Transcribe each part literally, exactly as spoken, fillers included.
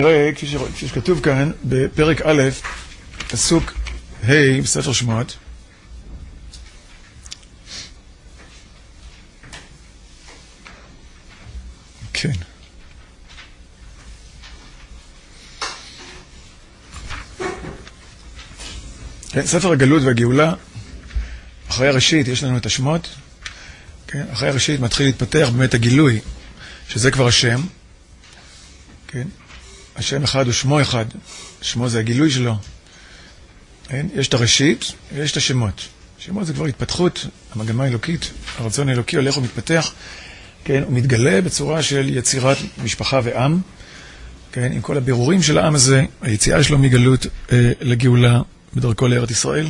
נראה, כפי, ש... כפי שכתוב כאן, בפרק א', פסוק ה' בספר שמות, כן. כן, ספר הגלות והגאולה, אחרי הראשית יש לנו את השמות, כן, אחרי הראשית מתחיל להתפתח באמת הגילוי, שזה כבר השם, כן, השם אחד הוא שמו אחד, שמו זה הגילוי שלו, כן, יש את הראשית ויש את השמות, שמות זה כבר התפתחות, המגמה האלוקית, הרצון האלוקי הולך ומתפתח, כן, הוא מתגלה בצורה של יצירת משפחה ועם, כן, עם כל הבירורים של העם הזה, היציאה שלו מגלות אה, לגאולה בדרכו לארץ ישראל.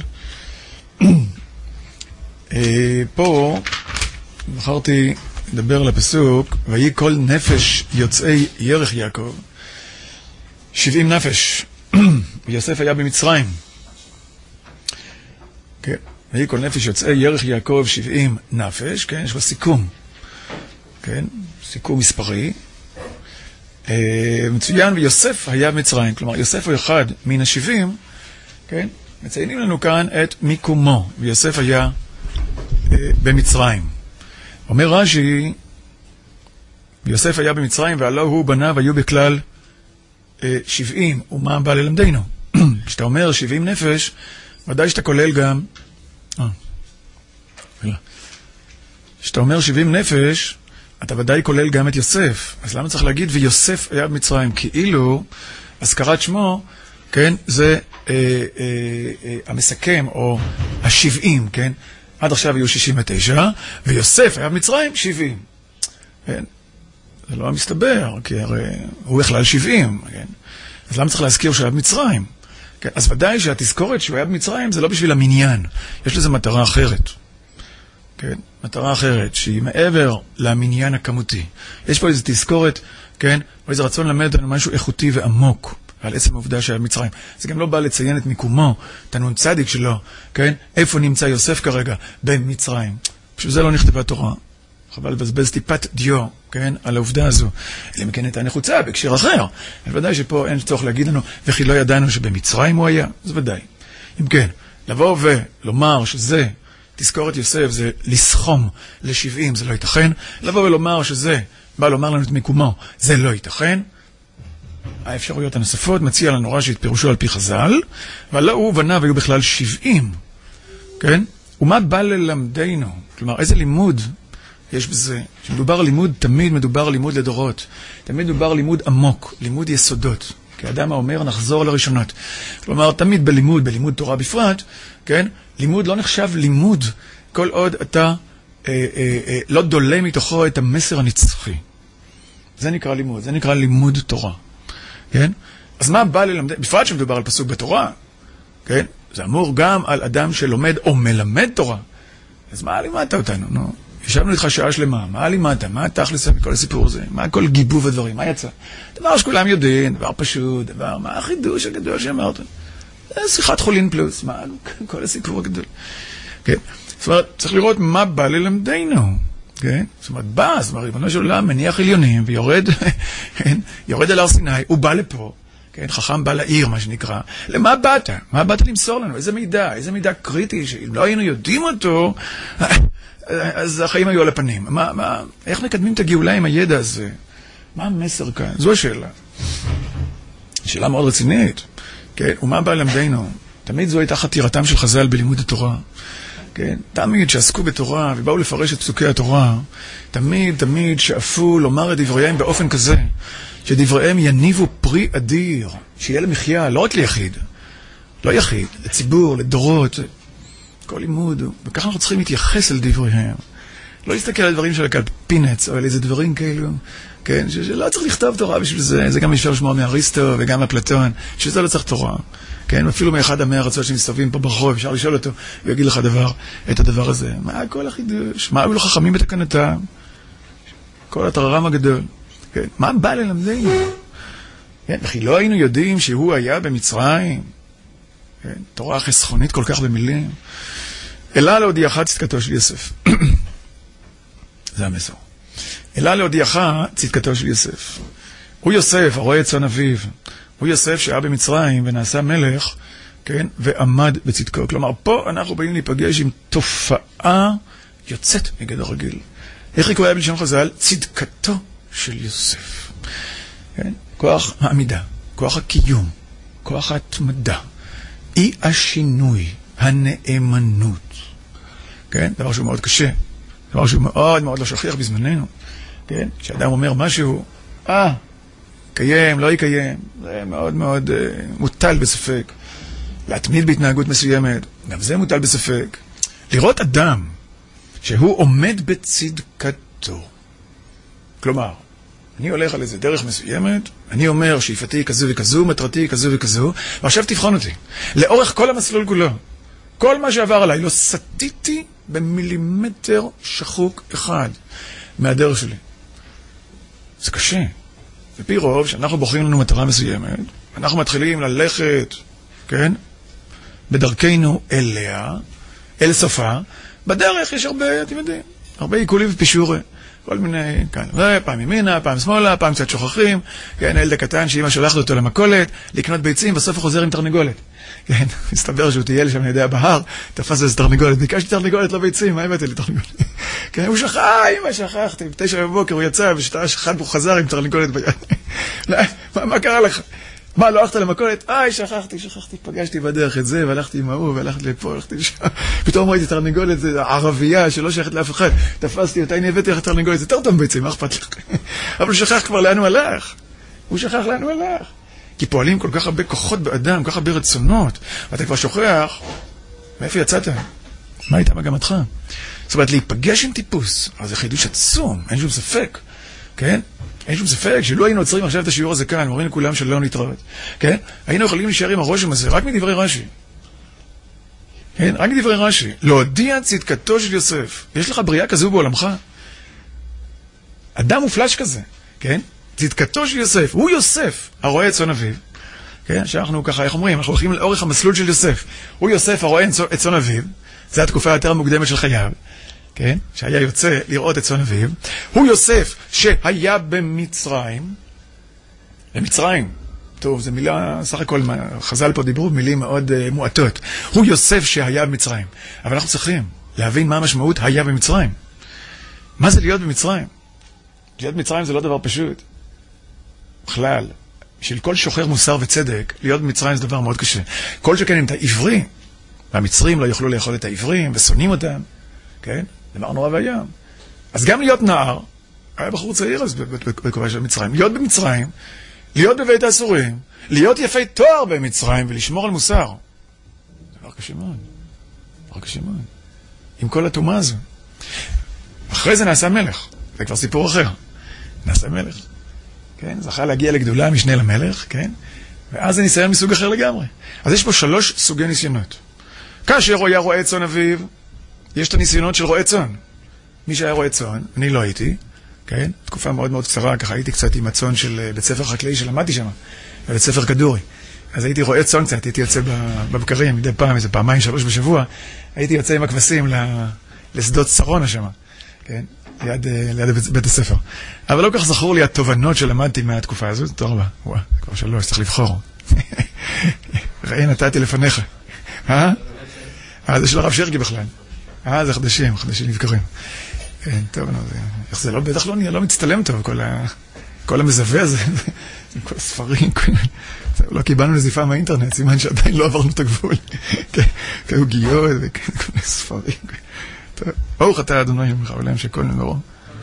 אה, פה בחרתי לדבר על הפסוק, ויהי כל נפש יוצאי ירך יעקב, שבעים נפש, ויוסף היה במצרים. כן, ויהי כל נפש יוצאי ירך יעקב, שבעים נפש, כן, יש לו סיכום. כן, סיכום מספרי. אה, מצוין, ויוסף היה במצרים, כלומר, יוסף הוא אחד מן השבעים, כן, מציינים לנו כאן את מיקומו, ויוסף היה אה, במצרים. אומר רש"י, ויוסף היה במצרים, והלא הוא בניו היו בכלל אה, שבעים, ומה בא ללמדנו? כשאתה אומר שבעים נפש, ודאי שאתה כולל גם, אה, כשאתה אומר שבעים נפש, אתה ודאי כולל גם את יוסף. אז למה צריך להגיד ויוסף היה במצרים? כאילו, הזכרת שמו, כן, זה אה, אה, אה, המסכם, או השבעים, כן? עד עכשיו היו שישים ותשע, ויוסף היה במצרים שבעים. כן? זה לא מסתבר, כי הרי הוא בכלל שבעים, כן? אז למה צריך להזכיר שהוא היה במצרים? כן? אז ודאי שהתזכורת שהוא היה במצרים זה לא בשביל המניין, יש לזה מטרה אחרת. כן? מטרה אחרת, שהיא מעבר למניין הכמותי. יש פה איזו תזכורת, כן? או איזה רצון ללמד לנו משהו איכותי ועמוק, על עצם העובדה שהיה במצרים. זה גם לא בא לציין את מיקומו, את הנון צדיק שלו, כן? איפה נמצא יוסף כרגע? במצרים. פשוט זה לא נכתבה תורה. חבל לבזבז טיפת דיו, כן? על העובדה הזו. אלא מכן הייתה נחוצה בהקשר אחר. אבל ודאי שפה אין צורך להגיד לנו, וכי לא ידענו שבמצרים הוא היה. זה ודאי. אם כן, לבוא ולומר שזה תזכורת יוסף זה לסכום לשבעים, זה לא ייתכן. לבוא ולומר שזה, בא לומר לנו את מיקומו, זה לא ייתכן. האפשרויות הנוספות מציע לנו רש"י את פירושו על פי חז"ל, אבל הוא ובניו היו בכלל שבעים, כן? ומה בא ללמדנו? כלומר, איזה לימוד יש בזה? כשמדובר על לימוד, תמיד מדובר על לימוד לדורות. תמיד מדובר על לימוד עמוק, לימוד יסודות. כי האדם האומר, נחזור לראשונות. כלומר, תמיד בלימוד, בלימוד תורה בפרט, כן? לימוד לא נחשב לימוד, כל עוד אתה אה, אה, אה, לא דולה מתוכו את המסר הנצחי. זה נקרא לימוד, זה נקרא לימוד תורה. כן? אז מה בא ללמד? בפרט שמדובר על פסוק בתורה, כן? זה אמור גם על אדם שלומד או מלמד תורה. אז מה לימדת אותנו? נו, ישבנו איתך שעה שלמה, מה לימדת? מה התכלס מכל הסיפור הזה? מה כל גיבוב הדברים? מה יצא? דבר שכולם יודעים, דבר פשוט, דבר, מה החידוש הגדול שאמרת? שיחת חולין פלוס, מה כל הסיפור הגדול? כן? זאת אומרת, צריך לראות מה בא ללמדנו. כן? זאת אומרת, בא, זאת אומרת, ריבונו של עולם מניח עליונים ויורד, כן? יורד אל הר סיני, הוא בא לפה, כן? חכם בא לעיר, מה שנקרא. למה באת? מה באת למסור לנו? איזה מידע? איזה מידע קריטי שאם לא היינו יודעים אותו, אז החיים היו על הפנים. מה, מה, איך מקדמים את הגאולה עם הידע הזה? מה המסר כאן? זו השאלה. שאלה מאוד רצינית. כן? ומה בא ללמדנו? תמיד זו הייתה חתירתם של חז"ל בלימוד התורה. כן? תמיד שעסקו בתורה ובאו לפרש את פסוקי התורה, תמיד, תמיד שאפו לומר את דבריהם באופן כזה, שדבריהם יניבו פרי אדיר, שיהיה למחיה, לא רק ליחיד, לא יחיד, לציבור, לדורות, כל לימוד, וככה אנחנו צריכים להתייחס אל דבריהם. לא להסתכל על דברים של פינץ, או על איזה דברים כאלו, כן? שלא צריך לכתוב תורה בשביל זה, זה גם אפשר לשמוע מאריסטו וגם מאפלטון, שזה לא צריך תורה. כן, אפילו מאחד המאה הרצות שמסתובבים פה ברחוב, אפשר לשאול אותו, הוא יגיד לך דבר, את הדבר הזה. מה כל החידוש? מה היו לו חכמים בתקנתם? כל הטררם הגדול. כן, מה בא ללמדנו? כן, וכי לא היינו יודעים שהוא היה במצרים? כן, תורה חסכונית כל כך במילים. אלא להודיעך צדקתו של יוסף. זה המסור. אלא להודיעך צדקתו של יוסף. הוא יוסף, הרואה את צאן אביו. הוא יוסף שהיה במצרים ונעשה מלך, כן, ועמד בצדקו. כלומר, פה אנחנו באים להיפגש עם תופעה יוצאת מגדר רגיל. איך היא קוראה בלשון חז"ל? צדקתו של יוסף. כן? כוח העמידה, כוח הקיום, כוח ההתמדה, אי השינוי, הנאמנות. כן? דבר שהוא מאוד קשה. דבר שהוא מאוד מאוד לא שכיח בזמננו. כן? כשאדם אומר משהו, אה, קיים, לא יקיים, זה מאוד מאוד אה, מוטל בספק. להתמיד בהתנהגות מסוימת, גם זה מוטל בספק. לראות אדם שהוא עומד בצדקתו. כלומר, אני הולך על איזה דרך מסוימת, אני אומר שאיפתי כזו וכזו, מטרתי כזו וכזו, ועכשיו תבחון אותי. לאורך כל המסלול כולו, כל מה שעבר עליי, לא סטיתי במילימטר שחוק אחד מהדרך שלי. זה קשה. בפי רוב, שאנחנו בוחרים לנו מטרה מסוימת, אנחנו מתחילים ללכת, כן? בדרכנו אליה, אל סופה, בדרך יש הרבה, אתם יודעים, הרבה עיקולים ופישורי, כל מיני, כאן, פעם ימינה, פעם שמאלה, פעם קצת שוכחים, כן, הילד הקטן שאמא שולחת אותו למכולת, לקנות ביצים, בסוף הוא חוזר עם תרנגולת. כן, מסתבר שהוא טייל שם לידי הבהר, תפס איזה תרנגולת, ביקשתי תרנגולת, לא ביצים, מה הבאתי לי תרנגולת? כן, הוא שכח, אמא שכחתי, בתשע בבוקר הוא יצא, בשעה אחד הוא חזר עם תרנגולת ביד. מה קרה לך? מה, לא הלכת למכולת? איי, שכחתי, שכחתי, פגשתי בדרך את זה, והלכתי עם ההוא, והלכתי לפה, הלכתי לשם. פתאום ראיתי תרנגולת, זה ערבייה שלא שייכת לאף אחד. תפסתי אותה, הנה הבאתי לך תרנגולת, זה יותר טוב בעצם, מה אכפת לך? אבל הוא שכח כבר לאן הוא הלך. הוא שכח לאן הוא הלך. כי פועלים כל כך הרבה כוחות באדם, כל כך הרבה רצונות, ואתה כבר שוכח, מאיפה יצאת? מה הייתה מגמתך? זאת אומרת, להיפגש עם טיפוס, אז זה חידוש עצום, אין שום ספק, כן? אין שום ספק שלא היינו עוצרים עכשיו את השיעור הזה כאן, אומרים לכולם שלא נתראות, כן? היינו יכולים להישאר עם הרושם הזה, רק מדברי רש"י. כן? רק מדברי רש"י. להודיע צדקתו של יוסף. יש לך בריאה כזו בעולמך? אדם מופלש כזה, כן? צדקתו של יוסף. הוא יוסף, הרואה את צאן אביו. כן? שאנחנו ככה, איך אומרים? אנחנו הולכים לאורך המסלול של יוסף. הוא יוסף, הרואה את צאן אביו. זו התקופה היותר מוקדמת של חייו. כן? שהיה יוצא לראות את צאן אביו. הוא יוסף שהיה במצרים. במצרים. טוב, זו מילה, סך הכל, חז"ל פה דיברו מילים מאוד uh, מועטות. הוא יוסף שהיה במצרים. אבל אנחנו צריכים להבין מה המשמעות היה במצרים. מה זה להיות במצרים? להיות במצרים זה לא דבר פשוט. בכלל, בשביל כל שוחר מוסר וצדק, להיות במצרים זה דבר מאוד קשה. כל שכן אם אתה עברי, והמצרים לא יוכלו לאכול את העברים ושונאים אותם, כן? דבר נורא והים. אז גם להיות נער, היה בחור צעיר אז בתקופה של מצרים, להיות במצרים, להיות בבית האסורים, להיות יפי תואר במצרים ולשמור על מוסר. דבר קשה מאוד. דבר קשה מאוד. עם כל התאומה הזו. אחרי זה נעשה מלך. זה כבר סיפור אחר. נעשה מלך. כן? זכה להגיע לגדולה משנה למלך, כן? ואז זה ניסיון מסוג אחר לגמרי. אז יש פה שלוש סוגי ניסיונות. כאשר הוא היה רועה צאן אביו, יש את הניסיונות של רועה צאן. מי שהיה רועה צאן, אני לא הייתי, כן? תקופה מאוד מאוד קצרה, ככה הייתי קצת עם הצאן של בית ספר חקלאי שלמדתי שם, בבית ספר כדורי. אז הייתי רועה צאן קצת, הייתי יוצא בבקרים מדי פעם, איזה פעמיים, שלוש בשבוע, הייתי יוצא עם הכבשים לשדות שרונה שם, כן? ליד, ליד בית הספר. אבל לא כך זכור לי התובנות שלמדתי מהתקופה הזו, תודה רבה, וואה, כבר שלוש, צריך לבחור. ראי, נתתי לפניך. אה? אה, זה של הרב שרקי בכלל. אה, זה חדשים, חדשים נבקרים. כן, טוב, נו, זה, איך זה לא, בטח לא, לא מצטלם טוב, כל, ה, כל המזווה הזה, כל הספרים, כל, לא קיבלנו נזיפה מהאינטרנט, סימן שעדיין לא עברנו את הגבול. כן, עוגיות, וכן, כל הספרים. טוב, ברוך אתה, אדוני, ממך עולם שכל נגרו.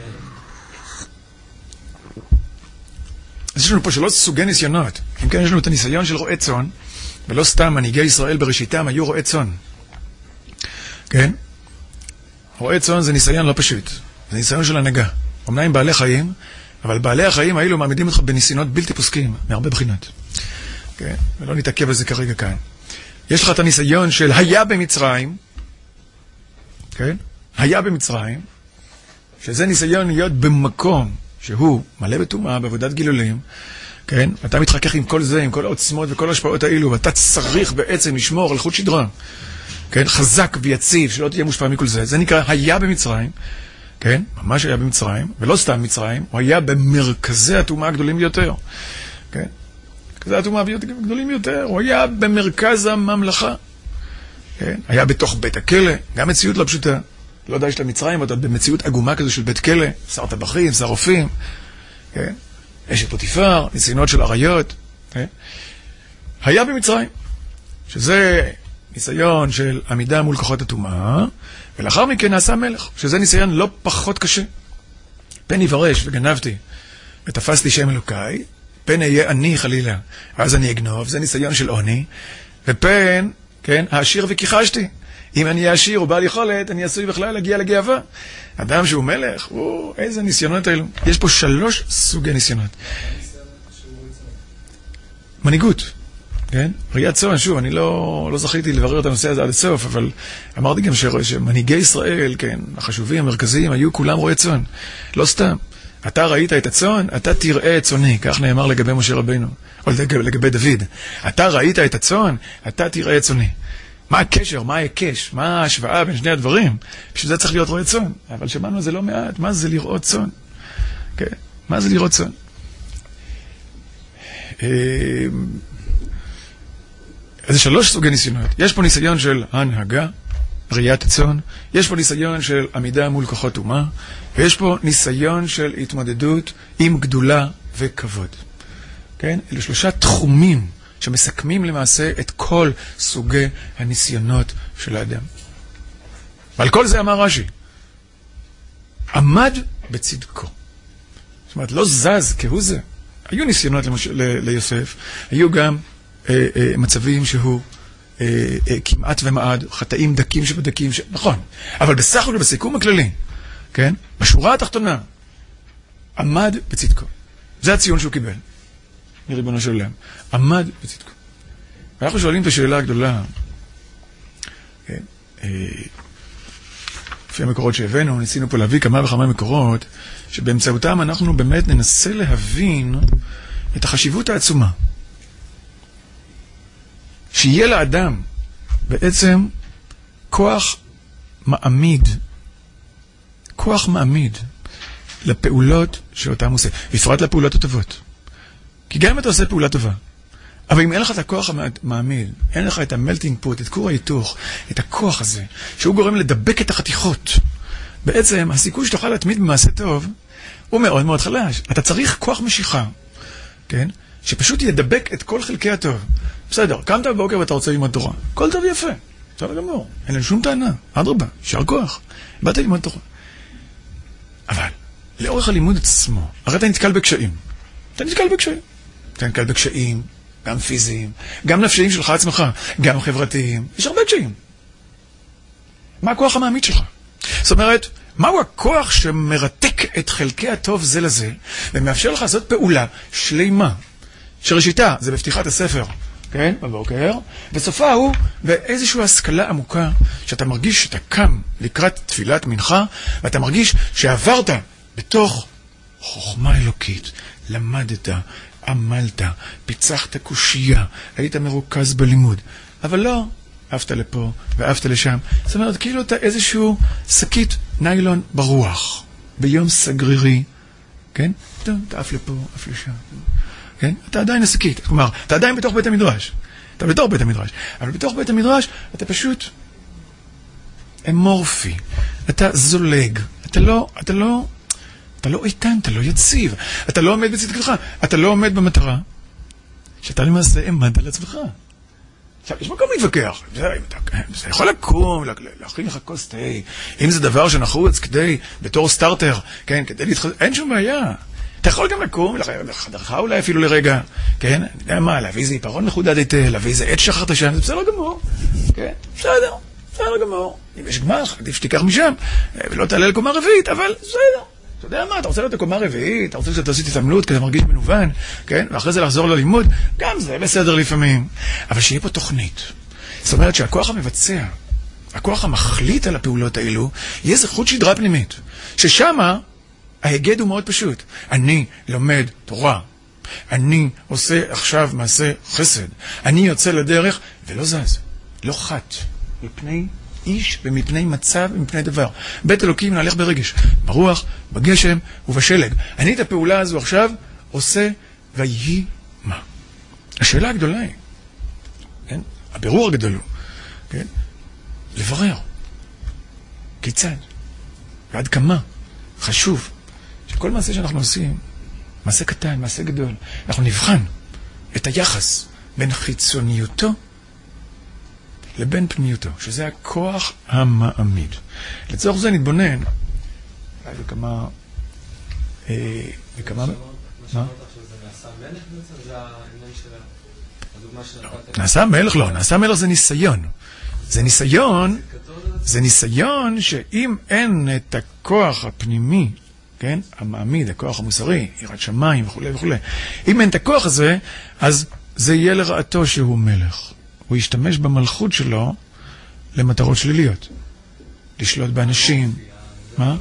אז יש לנו פה שלוש סוגי ניסיונות. אם כן, יש לנו את הניסיון של רועה צאן, ולא סתם מנהיגי ישראל בראשיתם היו רועה צאן. כן? רועה צאן זה ניסיון לא פשוט. זה ניסיון של הנהגה. אמנם בעלי חיים, אבל בעלי החיים האלו מעמידים אותך בניסיונות בלתי פוסקים, מהרבה בחינות. כן? ולא נתעכב על זה כרגע כאן. יש לך את הניסיון של היה במצרים, כן? היה במצרים, שזה ניסיון להיות במקום שהוא מלא בטומאה, בעבודת גילולים, כן? אתה מתחכך עם כל זה, עם כל העוצמות וכל ההשפעות האלו, ואתה צריך בעצם לשמור על חוט שדרה, כן? חזק ויציב, שלא תהיה מושפע מכל זה. זה נקרא היה במצרים, כן? ממש היה במצרים, ולא סתם מצרים, הוא היה במרכזי הטומאה הגדולים ביותר. כן? מרכזי הטומאה הגדולים ביותר, הוא היה במרכז הממלכה. כן? היה בתוך בית הכלא, גם מציאות לא פשוטה. לא יודע, יש לה מצרים, אבל במציאות עגומה כזו של בית כלא, שר טבחים, שר רופאים, כן? אשת פוטיפר, ניסיונות של עריות, כן? היה במצרים, שזה ניסיון של עמידה מול כוחות הטומאה, ולאחר מכן נעשה מלך, שזה ניסיון לא פחות קשה. פן יברש וגנבתי, ותפסתי שם אלוקיי, פן אהיה אני חלילה, אז אני אגנוב, זה ניסיון של עוני, ופן, כן, העשיר וכיחשתי. אם אני אעשיר או בעל יכולת, אני עשוי בכלל להגיע לגאווה. אדם שהוא מלך, הוא, איזה ניסיונות האלו. יש פה שלוש סוגי ניסיונות. מנהיגות, כן? ראיית צאן, שוב, אני לא, לא זכיתי לברר את הנושא הזה עד הסוף, אבל אמרתי גם שמנהיגי ישראל, כן, החשובים, המרכזיים, היו כולם רואי צאן. לא סתם. אתה ראית את הצאן, אתה תראה את צאני, כך נאמר לגבי משה רבינו, או לגבי דוד. אתה ראית את הצאן, אתה תראה את צאני. מה הקשר, מה ההיקש, מה ההשוואה בין שני הדברים? בשביל זה צריך להיות רואה צאן. אבל שמענו זה לא מעט, מה זה לראות צאן? כן, מה זה לראות צאן? אז שלוש סוגי ניסיונות. יש פה ניסיון של הנהגה, ראיית הצאן, יש פה ניסיון של עמידה מול כוחות אומה, ויש פה ניסיון של התמודדות עם גדולה וכבוד. כן? אלה שלושה תחומים שמסכמים למעשה את כל סוגי הניסיונות של האדם. ועל כל זה אמר רש"י, עמד בצדקו. זאת אומרת, לא זז כהוא זה. היו ניסיונות למש... ל... ליוסף, היו גם אה, אה, מצבים שהוא אה, אה, כמעט ומעד, חטאים דקים שבדקים, ש... נכון. אבל בסך הכל בסיכום הכללי, כן? בשורה התחתונה, עמד בצדקו. זה הציון שהוא קיבל. מריבונו של עולם. עמד בצדקו. ואנחנו שואלים את השאלה הגדולה, כן, אה, לפי המקורות שהבאנו, ניסינו פה להביא כמה וכמה מקורות, שבאמצעותם אנחנו באמת ננסה להבין את החשיבות העצומה. שיהיה לאדם בעצם כוח מעמיד, כוח מעמיד לפעולות שאותם עושה, בפרט לפעולות הטובות. כי גם אם אתה עושה פעולה טובה, אבל אם אין לך את הכוח המעמיד, אין לך את המלטינג פוט, את כור ההיתוך, את הכוח הזה, שהוא גורם לדבק את החתיכות, בעצם הסיכוי שתוכל להתמיד במעשה טוב, הוא מאוד מאוד חלש. אתה צריך כוח משיכה, כן? שפשוט ידבק את כל חלקי הטוב. בסדר, קמת בבוקר ואתה רוצה ללמוד תורה. כל טוב יפה, בסדר גמור. אין לנו שום טענה, אדרבה, יישר כוח. באת ללמוד תורה. אבל, לאורך הלימוד עצמו, הרי אתה נתקל בקשיים. אתה נתקל בקשיים. אתה נתקל בקשיים, גם פיזיים, גם נפשיים שלך עצמך, גם חברתיים. יש הרבה קשיים. מה הכוח המעמיד שלך? זאת אומרת, מהו הכוח שמרתק את חלקי הטוב זה לזה, ומאפשר לך לעשות פעולה שלימה, שראשיתה זה בפתיחת הספר, כן, בבוקר, וסופה הוא באיזושהי השכלה עמוקה, שאתה מרגיש שאתה קם לקראת תפילת מנחה, ואתה מרגיש שעברת בתוך חוכמה אלוקית, למדת, עמלת, פיצחת קושייה, היית מרוכז בלימוד, אבל לא, אהבת לפה ואהבת לשם. זאת אומרת, כאילו אתה איזשהו שקית ניילון ברוח, ביום סגרירי, כן? אתה אף לפה, אף לשם, כן? אתה עדיין השקית, כלומר, אתה עדיין בתוך בית המדרש, אתה בתוך בית המדרש, אבל בתוך בית המדרש אתה פשוט אמורפי, אתה זולג, אתה לא, אתה לא, אתה לא איתן, אתה לא יציב, אתה לא עומד בצדקתך, אתה לא עומד במטרה, שאתה למעשה עמד על עצמך. עכשיו, יש מקום להתווכח, זה, זה יכול לקום, להכין לך כוס תה, אם זה דבר שנחוץ כדי, בתור סטארטר, כן, כדי להתחזק, אין שום בעיה. אתה יכול גם לקום, לחדרך אולי אפילו לרגע, כן, אני יודע מה, להביא איזה עיפרון מחודד היטל, להביא איזה עת שחרת שם, זה בסדר גמור, כן, בסדר, בסדר גמור. אם יש גמח, עדיף שתיקח משם, ולא תעלה לקומה רביעית, אבל בסדר. אתה יודע מה, אתה רוצה להיות לקומה רביעית, אתה רוצה שאתה עשית התעמלות, כי אתה מרגיש מנוון, כן? ואחרי זה לחזור ללימוד, גם זה בסדר לפעמים. אבל שיהיה פה תוכנית. זאת אומרת שהכוח המבצע, הכוח המחליט על הפעולות האלו, יהיה איזה חוט שדרה פנימית. ששמה, ההיגד הוא מאוד פשוט. אני לומד תורה. אני עושה עכשיו מעשה חסד. אני יוצא לדרך ולא זז. לא חת. מפני איש ומפני מצב ומפני דבר. בית אלוקים נהלך ברגש, ברוח, בגשם ובשלג. אני את הפעולה הזו עכשיו עושה ויהי מה. השאלה הגדולה היא, כן? הבירור הגדול הוא, כן? לברר. כיצד? ועד כמה? חשוב. שכל מעשה שאנחנו עושים, מעשה קטן, מעשה גדול, אנחנו נבחן את היחס בין חיצוניותו לבין פניותו, שזה הכוח המעמיד. לצורך זה נתבונן, אולי בכמה, אה, בכמה, מה? נעשה מלך בעצם? זה העניין של הדוגמה שנתת? נעשה מלך לא, נעשה מלך זה ניסיון. זה ניסיון, זה ניסיון שאם אין את הכוח הפנימי, כן? המעמיד, הכוח המוסרי, יראת שמיים וכו' וכו'. אם אין את הכוח הזה, אז זה יהיה לרעתו שהוא מלך. הוא ישתמש במלכות שלו למטרות שליליות. לשלוט באנשים. מה?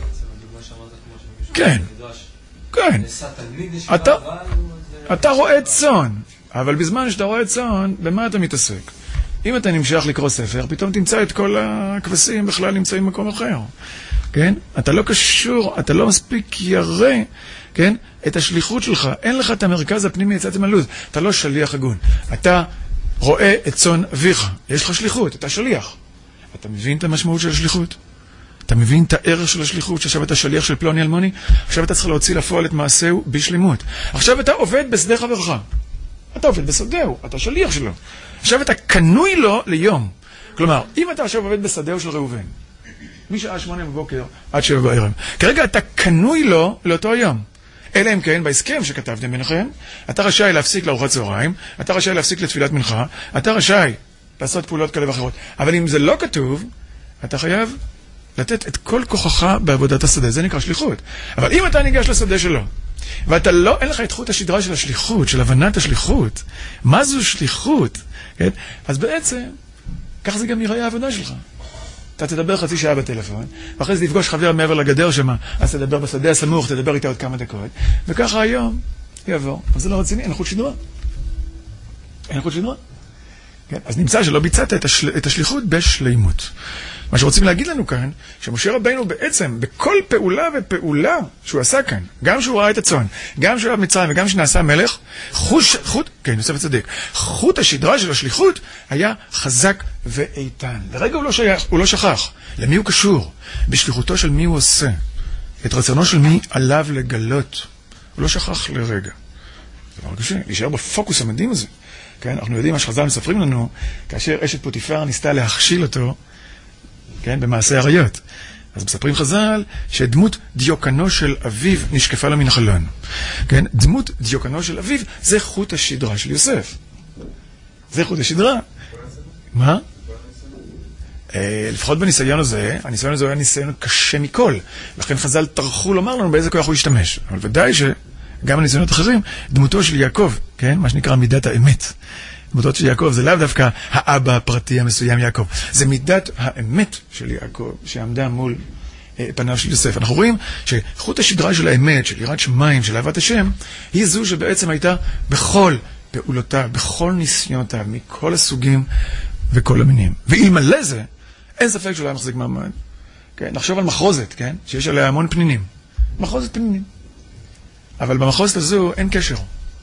כן. כן. אתה, אתה רואה צאן, אבל בזמן שאתה רואה צאן, במה אתה מתעסק? אם אתה נמשך לקרוא ספר, פתאום תמצא את כל הכבשים בכלל נמצאים במקום אחר. כן? אתה לא קשור, אתה לא מספיק ירא, כן? את השליחות שלך. אין לך את המרכז הפנימי, יצאתם הלוז. אתה לא שליח הגון. אתה רואה את צאן אביך. יש לך שליחות, אתה שליח. אתה מבין את המשמעות של השליחות? אתה מבין את הערך של השליחות, שעכשיו אתה שליח של פלוני אלמוני? עכשיו אתה צריך להוציא לפועל את מעשהו בשלימות. עכשיו אתה עובד בשדה חברך. אתה עובד בשדהו, אתה שליח שלו. עכשיו אתה קנוי לו ליום. כלומר, אם אתה עכשיו עובד בשדהו של ראובן, משעה שמונה בבוקר עד שבע בערב, כרגע אתה קנוי לו לאותו יום. אלא אם כן, בהסכם שכתבתם ביניכם, אתה רשאי להפסיק לארוחת צהריים, אתה רשאי להפסיק לתפילת מנחה, אתה רשאי לעשות פעולות כאלה ואחרות. אבל אם זה לא כתוב, אתה חייב לתת את כל כוחך בעבודת השדה. זה נקרא שליחות. אבל אם אתה ניגש לשדה שלו, ואתה לא, אין לך את חוט השדרה של השליחות, של הבנת השליחות, מה זו שליחות? כן? אז בעצם, כך זה גם יראה העבודה שלך. אתה תדבר חצי שעה בטלפון, ואחרי זה תפגוש חבר מעבר לגדר שמה, אז תדבר בשדה הסמוך, תדבר איתה עוד כמה דקות, וככה היום יעבור. אז זה לא רציני, אין חוט שדרה. אין חוט שדרה. כן? אז נמצא שלא ביצעת את, השל... את השליחות בשלימות. מה שרוצים להגיד לנו כאן, שמשה רבינו בעצם, בכל פעולה ופעולה שהוא עשה כאן, גם שהוא ראה את הצאן, גם שהוא היה במצרים וגם שנעשה מלך, חוש, חוט, כן, יוסף הצדיק, חוט השדרה של השליחות היה חזק ואיתן. לרגע הוא לא שייך, הוא לא שכח. למי הוא קשור? בשליחותו של מי הוא עושה? את רצונו של מי עליו לגלות. הוא לא שכח לרגע. זה דבר קשה, להישאר בפוקוס המדהים הזה. כן, אנחנו יודעים מה שחז"ל מספרים לנו, כאשר אשת פוטיפר ניסתה להכשיל אותו, כן, במעשה עריות. אז מספרים חז"ל שדמות דיוקנו של אביו נשקפה לה מן החלון. כן, דמות דיוקנו של אביו זה חוט השדרה של יוסף. זה חוט השדרה. מה? לפחות בניסיון הזה, הניסיון הזה היה ניסיון קשה מכל. לכן חז"ל טרחו לומר לנו באיזה כוח הוא ישתמש. אבל ודאי שגם הניסיונות אחרים, דמותו של יעקב, כן, מה שנקרא מידת האמת. דמותו של יעקב זה לאו דווקא האבא הפרטי המסוים יעקב. זה מידת האמת של יעקב שעמדה מול אה, פניו של יוסף. אנחנו רואים שחוט השדרה של האמת, של יראת שמיים, של אהבת השם, היא זו שבעצם הייתה בכל פעולותיו, בכל ניסיונותיו, מכל הסוגים וכל המינים. ואלמלא זה, אין ספק שהוא לא היה מחזיק מעמד. כן? נחשוב על מחרוזת, כן? שיש עליה המון פנינים. מחרוזת פנינים. אבל במחרוזת הזו אין קשר.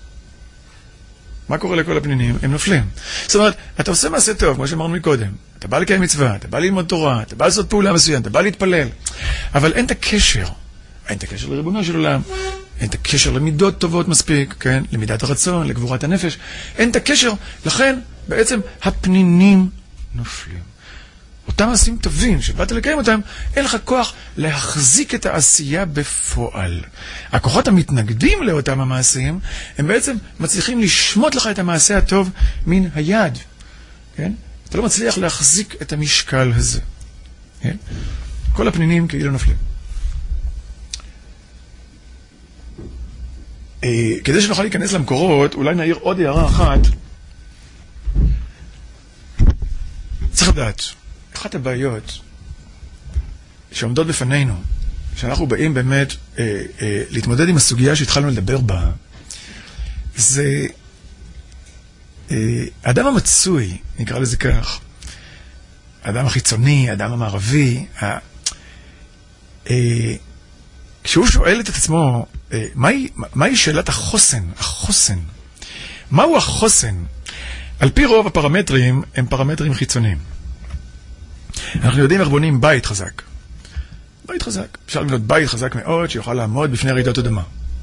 מה קורה לכל הפנינים? הם נופלים. זאת אומרת, אתה עושה מעשה טוב, כמו שאמרנו מקודם. אתה בא לקיים מצווה, אתה בא ללמוד תורה, אתה בא לעשות פעולה מסוימת, אתה בא להתפלל. אבל אין את הקשר. אין את הקשר לריבונו של עולם. אין את הקשר למידות טובות מספיק, כן? למידת הרצון, לגבורת הנפש. אין את הקשר. לכן, בעצם, הפנינים נופלים. אותם מעשים טובים שבאת לקיים אותם, אין לך כוח להחזיק את העשייה בפועל. הכוחות המתנגדים לאותם המעשים, הם בעצם מצליחים לשמוט לך את המעשה הטוב מן היד. כן? אתה לא מצליח להחזיק את המשקל הזה. כן? כל הפנינים כאילו נופלים. אה, כדי שנוכל להיכנס למקורות, אולי נעיר עוד הערה אחת. צריך לדעת. אחת הבעיות שעומדות בפנינו, שאנחנו באים באמת אה, אה, להתמודד עם הסוגיה שהתחלנו לדבר בה, זה אה, האדם המצוי, נקרא לזה כך, האדם החיצוני, האדם המערבי, כשהוא שואל את עצמו, מהי שאלת החוסן? החוסן. מהו החוסן? על פי רוב הפרמטרים הם פרמטרים חיצוניים. אנחנו יודעים איך בונים בית חזק. בית חזק. אפשר לבנות בית חזק מאוד שיוכל לעמוד בפני רעידות אדמה.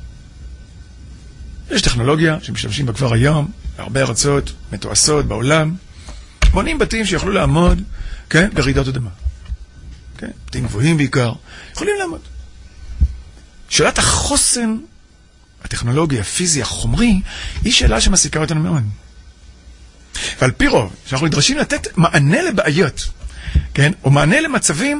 יש טכנולוגיה שמשתמשים בה כבר היום, הרבה ארצות מתועשות בעולם. בונים בתים שיוכלו לעמוד, כן, ברעידות אדמה. כן, בתים גבוהים בעיקר, יכולים לעמוד. שאלת החוסן, הטכנולוגי, הפיזי, החומרי, היא שאלה שמעסיקה אותנו מאוד. ועל פי רוב, שאנחנו נדרשים לתת מענה לבעיות, כן, או מענה למצבים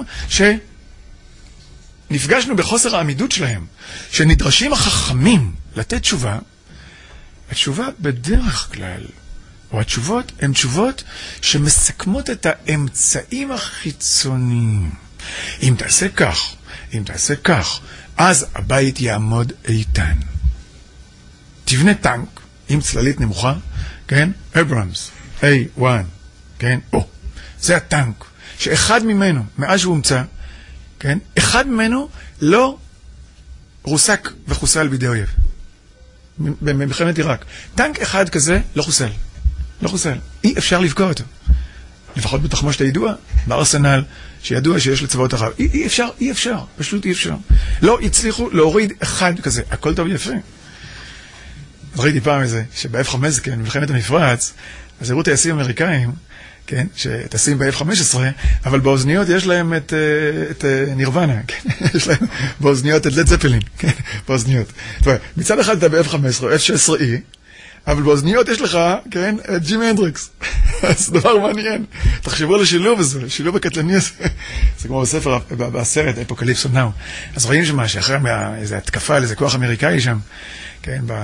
שנפגשנו בחוסר העמידות שלהם, שנדרשים החכמים לתת תשובה, התשובה בדרך כלל, או התשובות, הן תשובות שמסכמות את האמצעים החיצוניים. אם תעשה כך, אם תעשה כך, אז הבית יעמוד איתן. תבנה טנק עם צללית נמוכה, כן? אברמס, איי וואן, כן? או, זה הטנק, שאחד ממנו, מאז שהוא הומצא, כן? אחד ממנו לא רוסק וחוסל בידי אויב. במלחמת עיראק. טנק אחד כזה לא חוסל. לא חוסל. אי אפשר לפגוע אותו. לפחות בתחמושת הידוע, בארסנל, שידוע שיש לצבאות ערב. אי, אי אפשר, אי אפשר. פשוט אי אפשר. לא הצליחו להוריד אחד כזה. הכל טוב יפה. ראיתי פעם איזה, שב-אף חמש עשרה, כן, מלחמת המפרץ, אז הראו טייסים אמריקאים, כן, שטסים ב-אף חמש עשרה, אבל באוזניות יש להם את, את נירוונה, כן, יש להם באוזניות את לד זפלין, כן, באוזניות. זאת אומרת, מצד אחד אתה ב-אף חמש עשרה או אף שש עשרה אי, אבל באוזניות יש לך, כן, את ג'ימי הנדריקס. זה דבר מעניין. תחשבו על השילוב הזה, שילוב הקטלני הזה. זה כמו בספר, בסרט, אפוקליפס נאו. אז רואים שמה, שאחרי איזו התקפה על איזה כוח אמריקאי שם, כן, ב...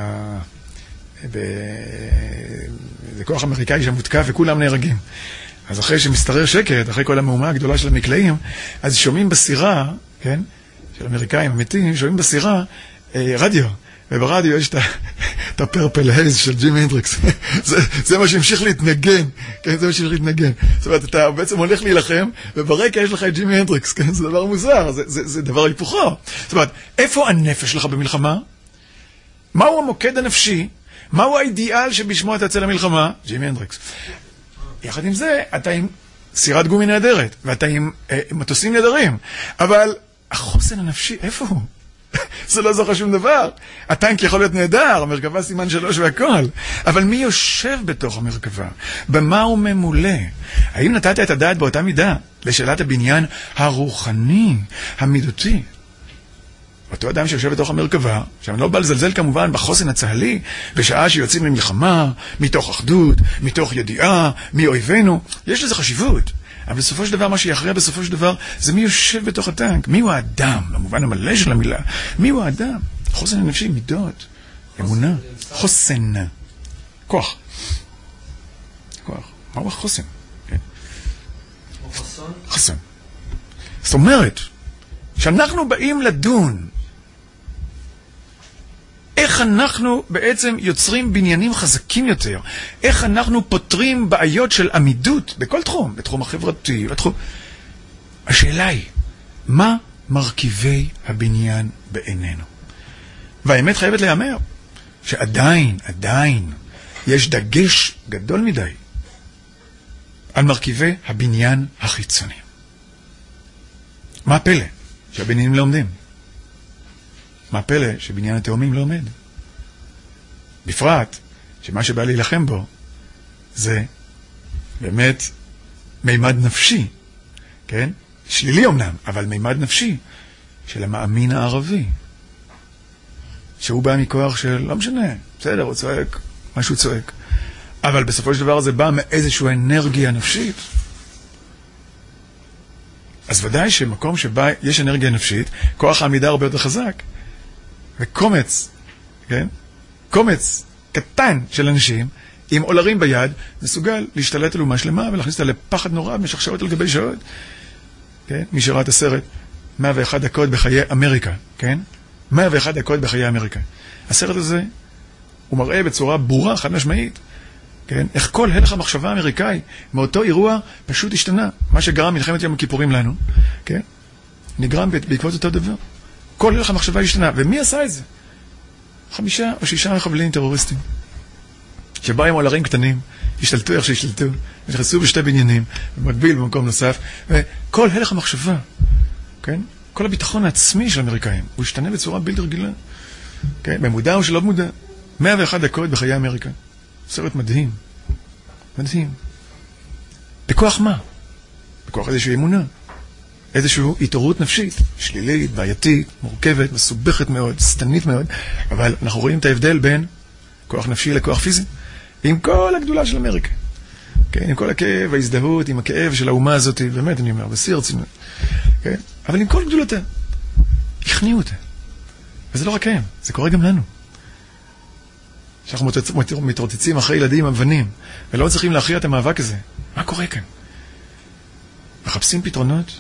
זה כוח אמריקאי שם מותקף וכולם נהרגים. אז אחרי שמסתרר שקט, אחרי כל המהומה הגדולה של המקלעים, אז שומעים בסירה, כן, של אמריקאים אמיתיים, שומעים בסירה רדיו, וברדיו יש את הפרפל הייז של ג'ימי הנדריקס. זה מה שהמשיך להתנגן, כן, זה מה שהמשיך להתנגן. זאת אומרת, אתה בעצם הולך להילחם, וברקע יש לך את ג'ימי הנדריקס, כן, זה דבר מוזר, זה דבר היפוכו. זאת אומרת, איפה הנפש שלך במלחמה? מהו המוקד הנפשי? מהו האידיאל שבשמו אתה יוצא למלחמה? ג'ימי הנדריקס. יחד עם זה, אתה עם סירת גומי נהדרת, ואתה עם אה, מטוסים נהדרים, אבל החוסן הנפשי, איפה הוא? זה לא זוכר שום דבר. הטנק יכול להיות נהדר, המרכבה סימן שלוש והכל, אבל מי יושב בתוך המרכבה? במה הוא ממולא? האם נתת את הדעת באותה מידה לשאלת הבניין הרוחני, המידותי? אותו אדם שיושב בתוך המרכבה, שאני לא בא לזלזל כמובן בחוסן הצהלי, בשעה שיוצאים למלחמה, מתוך אחדות, מתוך ידיעה, מי אויבינו, יש לזה חשיבות. אבל בסופו של דבר, מה שיכריע בסופו של דבר, זה מי יושב בתוך הטנק, מי הוא האדם, במובן המלא של המילה, מי הוא האדם? חוסן הנפשי, מידות, אמונה, חוסן, כוח. כוח, מהו החוסן? חוסן. זאת אומרת, שאנחנו באים לדון איך אנחנו בעצם יוצרים בניינים חזקים יותר, איך אנחנו פותרים בעיות של עמידות בכל תחום, בתחום החברתי, בתחום... השאלה היא, מה מרכיבי הבניין בעינינו? והאמת חייבת להיאמר, שעדיין, עדיין, יש דגש גדול מדי על מרכיבי הבניין החיצוני. מה הפלא? שהבניינים לא עומדים. מה הפלא שבניין התאומים לא עומד? בפרט, שמה שבא להילחם בו, זה באמת מימד נפשי, כן? שלילי אמנם, אבל מימד נפשי של המאמין הערבי. שהוא בא מכוח של, לא משנה, בסדר, הוא צועק, משהו צועק. אבל בסופו של דבר זה בא מאיזושהי אנרגיה נפשית. אז ודאי שמקום שבה יש אנרגיה נפשית, כוח העמידה הרבה יותר חזק. וקומץ, כן? קומץ קטן של אנשים עם עולרים ביד, מסוגל להשתלט על אומה שלמה ולהכניס אותה לפחד נורא במשך שעות על גבי שעות. כן? מי שראה את הסרט, מאה ואחת דקות בחיי אמריקה, כן? מאה ואחת דקות בחיי אמריקה. הסרט הזה, הוא מראה בצורה ברורה, חד משמעית, כן? איך כל הלך המחשבה האמריקאי מאותו אירוע פשוט השתנה. מה שגרם מלחמת יום הכיפורים לנו, כן? נגרם בעקבות אותו דבר. כל הלך המחשבה השתנה. ומי עשה את זה? חמישה או שישה מחבלים טרוריסטים. שבאו עם אולרים קטנים, השתלטו איך שהשתלטו, נכנסו בשתי בניינים, במקביל במקום נוסף, וכל הלך המחשבה, כן? כל הביטחון העצמי של האמריקאים, הוא השתנה בצורה בלתי רגילה. כן? במודע או שלא במודע. מאה ואחת דקות בחיי אמריקה. סרט מדהים. מדהים. בכוח מה? בכוח איזושהי אמונה. איזושהי התעוררות נפשית, שלילית, בעייתית, מורכבת, מסובכת מאוד, סתנית מאוד, אבל אנחנו רואים את ההבדל בין כוח נפשי לכוח פיזי, עם כל הגדולה של אמריקה. כן? עם כל הכאב, ההזדהות, עם הכאב של האומה הזאת, באמת אני אומר, בשיא הרצינות. כן? אבל עם כל גדולתה, הכניעו אותה. וזה לא רק הם, זה קורה גם לנו. שאנחנו מתרוצצים אחרי ילדים אבנים, ולא צריכים להכריע את המאבק הזה. מה קורה כאן? מחפשים פתרונות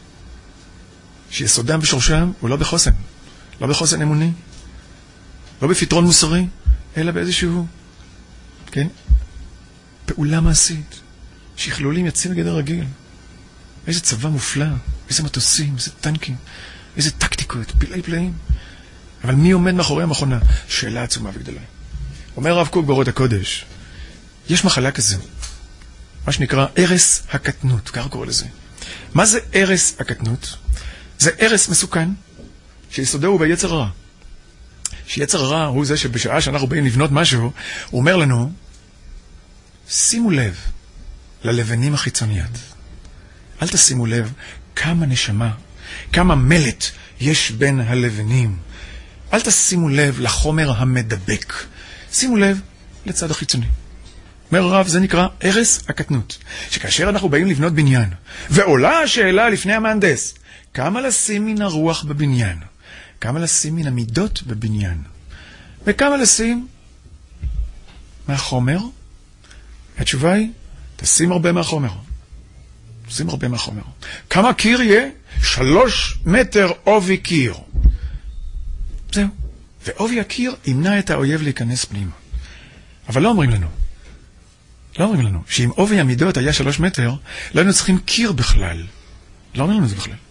שיסודם ושורשם הוא לא בחוסן. לא בחוסן אמוני, לא בפתרון מוסרי, אלא באיזשהו, כן? פעולה מעשית, שכלולים יצאים מגדר רגיל. איזה צבא מופלא, איזה מטוסים, איזה טנקים, איזה טקטיקות, פלאי פלאים. אבל מי עומד מאחורי המכונה? שאלה עצומה וגדולה. אומר הרב קוק באורות הקודש, יש מחלה כזה, מה שנקרא ערש הקטנות, ככה קורא לזה. מה זה ערש הקטנות? זה ערש מסוכן, שיסודו הוא ביצר הרע. שיצר הרע הוא זה שבשעה שאנחנו באים לבנות משהו, הוא אומר לנו, שימו לב ללבנים החיצוניות. אל תשימו לב כמה נשמה, כמה מלט יש בין הלבנים. אל תשימו לב לחומר המדבק. שימו לב לצד החיצוני. אומר הרב, זה נקרא ערש הקטנות. שכאשר אנחנו באים לבנות בניין, ועולה השאלה לפני המהנדס, כמה לשים מן הרוח בבניין? כמה לשים מן המידות בבניין? וכמה לשים מהחומר? התשובה היא, תשים הרבה מהחומר. תשים הרבה מהחומר. כמה קיר יהיה? שלוש מטר עובי קיר. זהו. ועובי הקיר ימנע את האויב להיכנס פנימה. אבל לא אומרים לנו. לא אומרים לנו. שאם עובי המידות היה שלוש מטר, לא היינו צריכים קיר בכלל. לא אומרים לנו זה בכלל.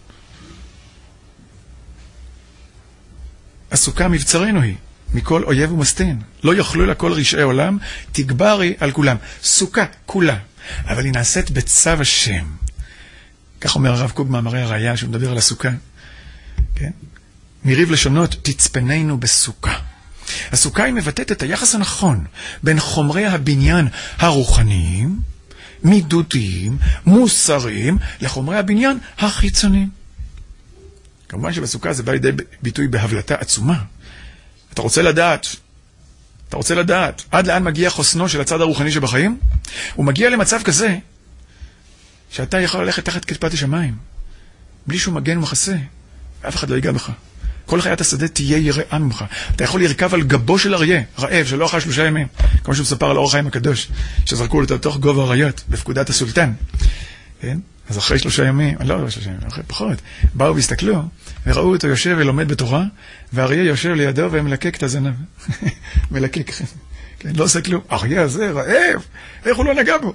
הסוכה מבצרנו היא, מכל אויב ומסתין. לא יאכלו לה כל רשעי עולם, תגברי על כולם. סוכה, כולה. אבל היא נעשית בצו השם. כך אומר הרב קוק מאמרי הראייה, שהוא מדבר על הסוכה. כן? מריב לשונות, תצפננו בסוכה. הסוכה היא מבטאת את היחס הנכון בין חומרי הבניין הרוחניים, מידותיים, מוסריים, לחומרי הבניין החיצוניים. כמובן שבסוכה זה בא לידי ביטוי בהבלטה עצומה. אתה רוצה לדעת, אתה רוצה לדעת, עד לאן מגיע חוסנו של הצד הרוחני שבחיים? הוא מגיע למצב כזה, שאתה יכול ללכת תחת כיפת השמיים, בלי שום מגן ומחסה, ואף אחד לא ייגע בך. כל חיית השדה תהיה יראה ממך. אתה יכול לרכב על גבו של אריה, רעב, שלא אכל שלושה ימים. כמו שהוא מספר על אור החיים הקדוש, שזרקו אותו לתוך גובה אריות, בפקודת הסולטן. כן? אז אחרי שלושה ימים, לא, לא שלושה ימים, אחרי פחות, באו והסתכלו, וראו אותו יושב ולומד בתורה, והאריה יושב לידו ומלקק את הזנב. מלקק. כן, לא עושה כלום. אריה הזה רעב, איך הוא לא נגע בו?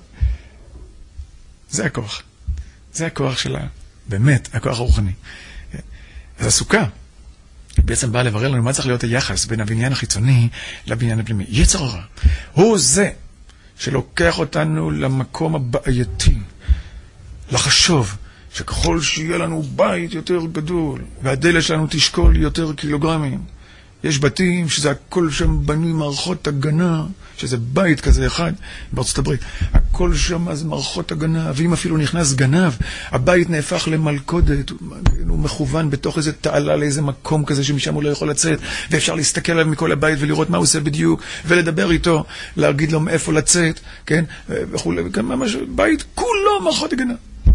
זה הכוח. זה הכוח שלה, באמת, הכוח הרוחני. אז הסוכה, בעצם באה לברר לנו מה צריך להיות היחס בין הבניין החיצוני לבניין הפנימי. יצר הרע. הוא זה שלוקח אותנו למקום הבעייתי, לחשוב שככל שיהיה לנו בית יותר גדול, והדלת שלנו תשקול יותר קילוגרמים, יש בתים שזה הכל שם בנוי מערכות הגנה, שזה בית כזה אחד בארצות הברית. הכל שם אז מערכות הגנה, ואם אפילו נכנס גנב, הבית נהפך למלכודת, הוא מכוון בתוך איזה תעלה לאיזה מקום כזה שמשם הוא לא יכול לצאת, ואפשר להסתכל עליו מכל הבית ולראות מה הוא עושה בדיוק, ולדבר איתו, להגיד לו מאיפה לצאת, כן? וכו', ממש בית כולו מערכות הגנה.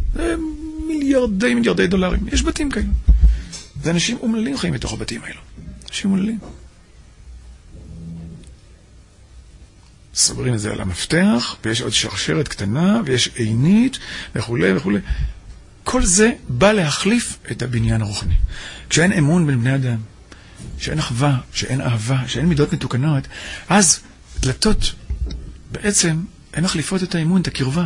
מיליארדי מיליארדי דולרים. יש בתים כאלה. זה אנשים אומללים חיים בתוך הבתים האלו. אנשים אומללים. סוגרים את זה על המפתח, ויש עוד שרשרת קטנה, ויש עינית, וכו' וכו'. כל זה בא להחליף את הבניין הרוחני. כשאין אמון בין בני אדם, שאין אחווה, שאין אהבה, שאין מידות מתוקנות, אז דלתות בעצם הן מחליפות את האמון, את הקרבה.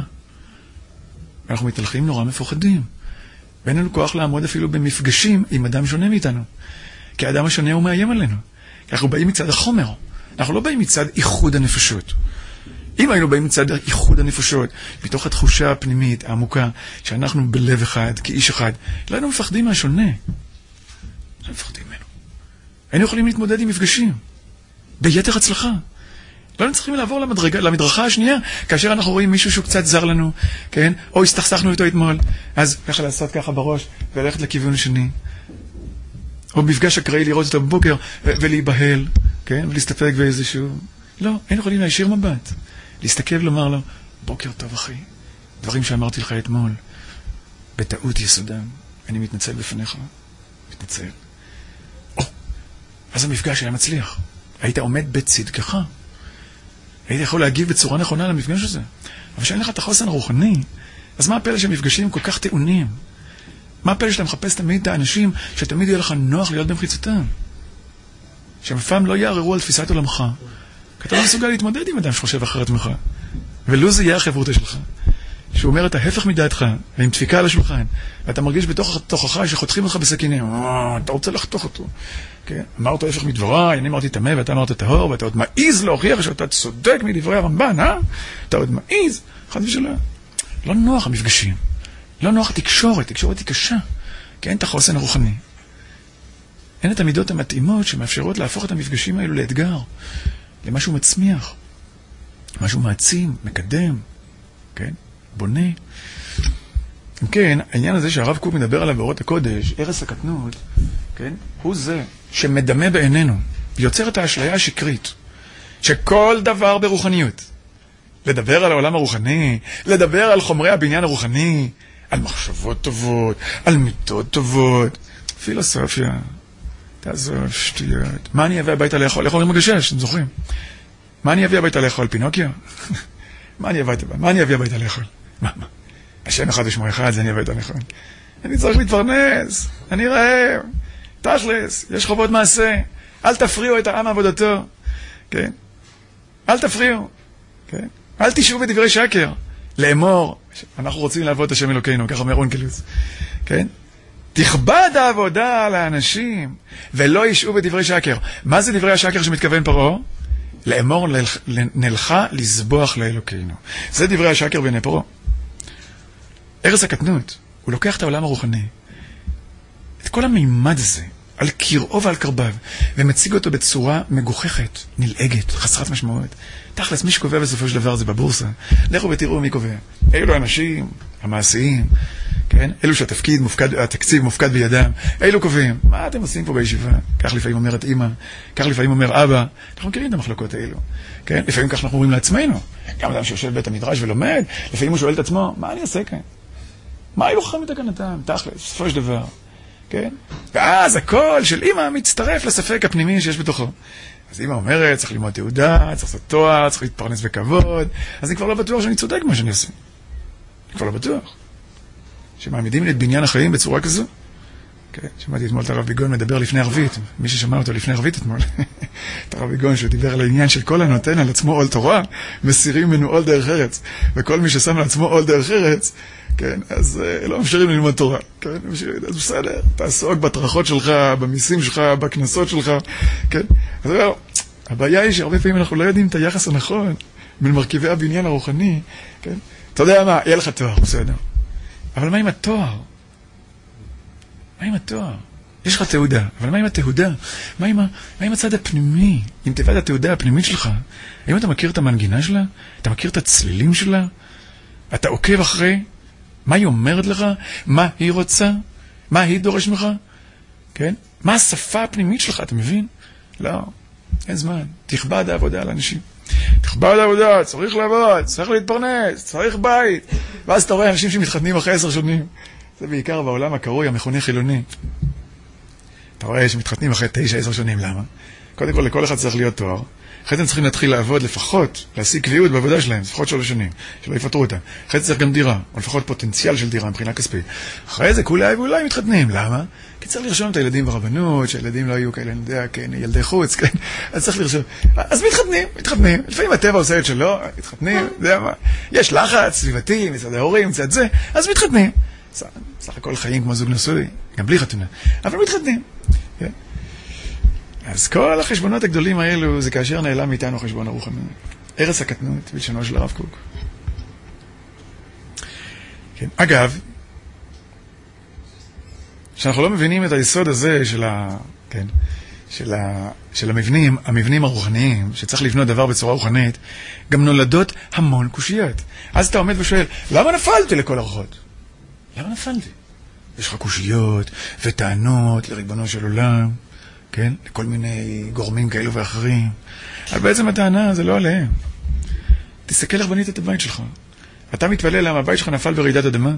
אנחנו מתהלכים נורא מפוחדים. ואין לנו כוח לעמוד אפילו במפגשים עם אדם שונה מאיתנו. כי האדם השונה הוא מאיים עלינו. כי אנחנו באים מצד החומר. אנחנו לא באים מצד איחוד הנפשות. אם היינו באים מצד איחוד הנפשות, מתוך התחושה הפנימית, העמוקה, שאנחנו בלב אחד, כאיש אחד, לא היינו מפחדים מהשונה. לא מפחדים ממנו. היינו יכולים להתמודד עם מפגשים. ביתר הצלחה. לא היינו צריכים לעבור למדרגה, למדרכה השנייה, כאשר אנחנו רואים מישהו שהוא קצת זר לנו, כן? או הסתכסכנו איתו אתמול, אז ככה לעשות ככה בראש, וללכת לכיוון השני. או במפגש אקראי לראות אותו בבוקר, ו- ולהיבהל, כן? ולהסתפק באיזשהו... לא, היינו יכולים להישיר מבט. להסתכל ולומר לו, בוקר טוב אחי, דברים שאמרתי לך אתמול, בטעות יסודם, אני מתנצל בפניך, מתנצל. או, אז המפגש היה מצליח. היית עומד בצדקך. היית יכול להגיב בצורה נכונה למפגש הזה. אבל שאין לך את החוסן הרוחני, אז מה הפלא שהמפגשים כל כך טעונים? מה הפלא שאתה מחפש תמיד את האנשים שתמיד יהיה לך נוח להיות במחיצתם? שהם פעם לא יערערו על תפיסת עולמך. כי אתה לא מסוגל להתמודד עם אדם שחושב אחרת ממך. ולא זה יהיה החברותה שלך. שהוא אומר את ההפך מדעתך, ועם דפיקה על השולחן, ואתה מרגיש בתוך תוכך שחותכים אותך בסכינים. אתה רוצה לחתוך אותו. אמרת ההפך מדבריי, אני אמרתי תמה ואתה אמרת טהור, ואתה עוד מעיז להוכיח שאתה צודק מדברי הרמב"ן, אה? אתה עוד מעיז. חד ושלום. לא נוח המפגשים. לא נוח התקשורת. תקשורת היא קשה. כי אין את החוסן הרוחני. אין את המידות המתאימות שמאפשרות להפוך את המפגשים האלו לאתגר. למשהו מצמיח. משהו מעצים, מקדם. כן? בונה. אם כן, העניין הזה שהרב קוק מדבר עליו באורות הקודש, ערש הקטנות, כן? הוא זה שמדמה בעינינו, יוצר את האשליה השקרית, שכל דבר ברוחניות, לדבר על העולם הרוחני, לדבר על חומרי הבניין הרוחני, על מחשבות טובות, על מיתות טובות, פילוסופיה, תעזוב, שטויות. מה אני אביא הביתה לאכול? איך אומרים מגשש, אתם זוכרים? מה אני אביא הביתה לאכול? פינוקיו? מה אני אביא הביתה לאכול? מה, מה? השם אחד ושמו אחד, זה אני אביא את הנכון. אני צריך להתפרנס, אני רעב, תכלס, יש חובות מעשה, אל תפריעו את העם עבודתו, כן? אל תפריעו, כן? אל תשאו בדברי שקר, לאמור, אנחנו רוצים לעבוד את השם אלוקינו, ככה אומר אונקלוס, כן? תכבד העבודה על האנשים, ולא ישאו בדברי שקר. מה זה דברי השקר שמתכוון פרעה? לאמור נלכה לסבוח לאלוקינו. זה דברי השקר בעיני פרעה. ערש הקטנות, הוא לוקח את העולם הרוחני, את כל המימד הזה, על קראו ועל קרביו, ומציג אותו בצורה מגוחכת, נלעגת, חסרת משמעות. תכלס, מי שקובע בסופו של דבר זה בבורסה. לכו ותראו מי קובע. אלו האנשים, המעשיים, כן? אלו שהתפקיד מופקד, התקציב מופקד בידם, אלו קובעים. מה אתם עושים פה בישיבה? כך לפעמים אומרת אמא, כך לפעמים אומר אבא. אנחנו מכירים את המחלוקות האלו. כן? לפעמים כך אנחנו אומרים לעצמנו. גם אדם שיושב בבית המדרש ולומד, לפעמים הוא שואל את עצמו, מה אני אעשה כאן? מה היו חכמים תקנתם? תכלס, בסופו של דבר. כן? ואז הקול של אמא מצטרף לספק הפנימי שיש בתוכו. אז אמא אומרת, צריך ללמוד תעודה, צריך לעשות תואר, צריך להתפרנס בכבוד. אז אני כבר לא בטוח שאני צודק מה שאני עושה. אני כבר לא בטוח. שמעמידים לי את בניין החיים בצורה כזו. כן, שמעתי אתמול את הרב ביגון מדבר לפני ערבית. מי ששמע אותו לפני ערבית אתמול. את הרב ביגון שדיבר על העניין של כל הנותן על עצמו עול תורה, מסירים ממנו עול דרך ארץ. וכל מי ששם על עצמו עול דרך ארץ, כן, אז uh, לא אפשרים ללמוד תורה. כן, אז בסדר, תעסוק בתרחות שלך, במיסים שלך, בכנסות שלך. כן, אז אומר, הבעיה היא שהרבה פעמים אנחנו לא יודעים את היחס הנכון בין מרכיבי הבניין הרוחני. כן, אתה יודע מה, יהיה לך תואר, בסדר. אבל מה עם התואר? מה עם התואר? יש לך תעודה, אבל מה עם התעודה? מה עם, ה... מה עם הצד הפנימי? עם תיבת התעודה הפנימית שלך, האם אתה מכיר את המנגינה שלה? אתה מכיר את הצלילים שלה? אתה עוקב אחרי? מה היא אומרת לך? מה היא רוצה? מה היא דורש ממך? כן? מה השפה הפנימית שלך, אתה מבין? לא, אין זמן. תכבד העבודה על אנשים. תכבד העבודה, צריך לעבוד, צריך להתפרנס, צריך בית. ואז אתה רואה אנשים שמתחתנים אחרי עשר שנים. זה בעיקר בעולם הקרוי, המכונה חילוני. אתה רואה שמתחתנים אחרי תשע, עשר שנים, למה? קודם כל, לכל אחד צריך להיות תואר. אחרי זה הם צריכים להתחיל לעבוד לפחות, להשיג קביעות בעבודה שלהם, לפחות שלוש שנים, שלא יפטרו אותם. אחרי זה צריך גם דירה, או לפחות פוטנציאל של דירה מבחינה כספית. אחרי זה כולי ואולי מתחתנים. למה? כי צריך לרשום את הילדים ברבנות, שהילדים לא יהיו כאלה, אני יודע, כן, ילדי חוץ, כן, אז צריך לרשום. אז מתחתנים, מתחתנים. לפעמים הטבע עושה את שלו, מתחתנים, זה מה. יש לחץ, סביבתי, מצד ההורים, מצד זה, אז מתחתנים. סך הכל חיים כמו זוג נשוי, גם בלי חתונה, אבל מתחתנים. כן? אז כל החשבונות הגדולים האלו, זה כאשר נעלם מאיתנו חשבון הרוחני. ארץ הקטנות, בלשונו של הרב קוק. כן. אגב, שאנחנו לא מבינים את היסוד הזה של ה... כן, של, ה, של המבנים, המבנים הרוחניים, שצריך לבנות דבר בצורה רוחנית, גם נולדות המון קושיות. אז אתה עומד ושואל, למה נפלתי לכל הרוחות? למה נפלתי? יש לך קושיות וטענות לריבונו של עולם, כן? לכל מיני גורמים כאלו ואחרים. אבל בעצם הטענה זה לא עליהם. תסתכל איך בנית את הבית שלך. אתה מתפלל למה הבית שלך נפל ברעידת אדמה?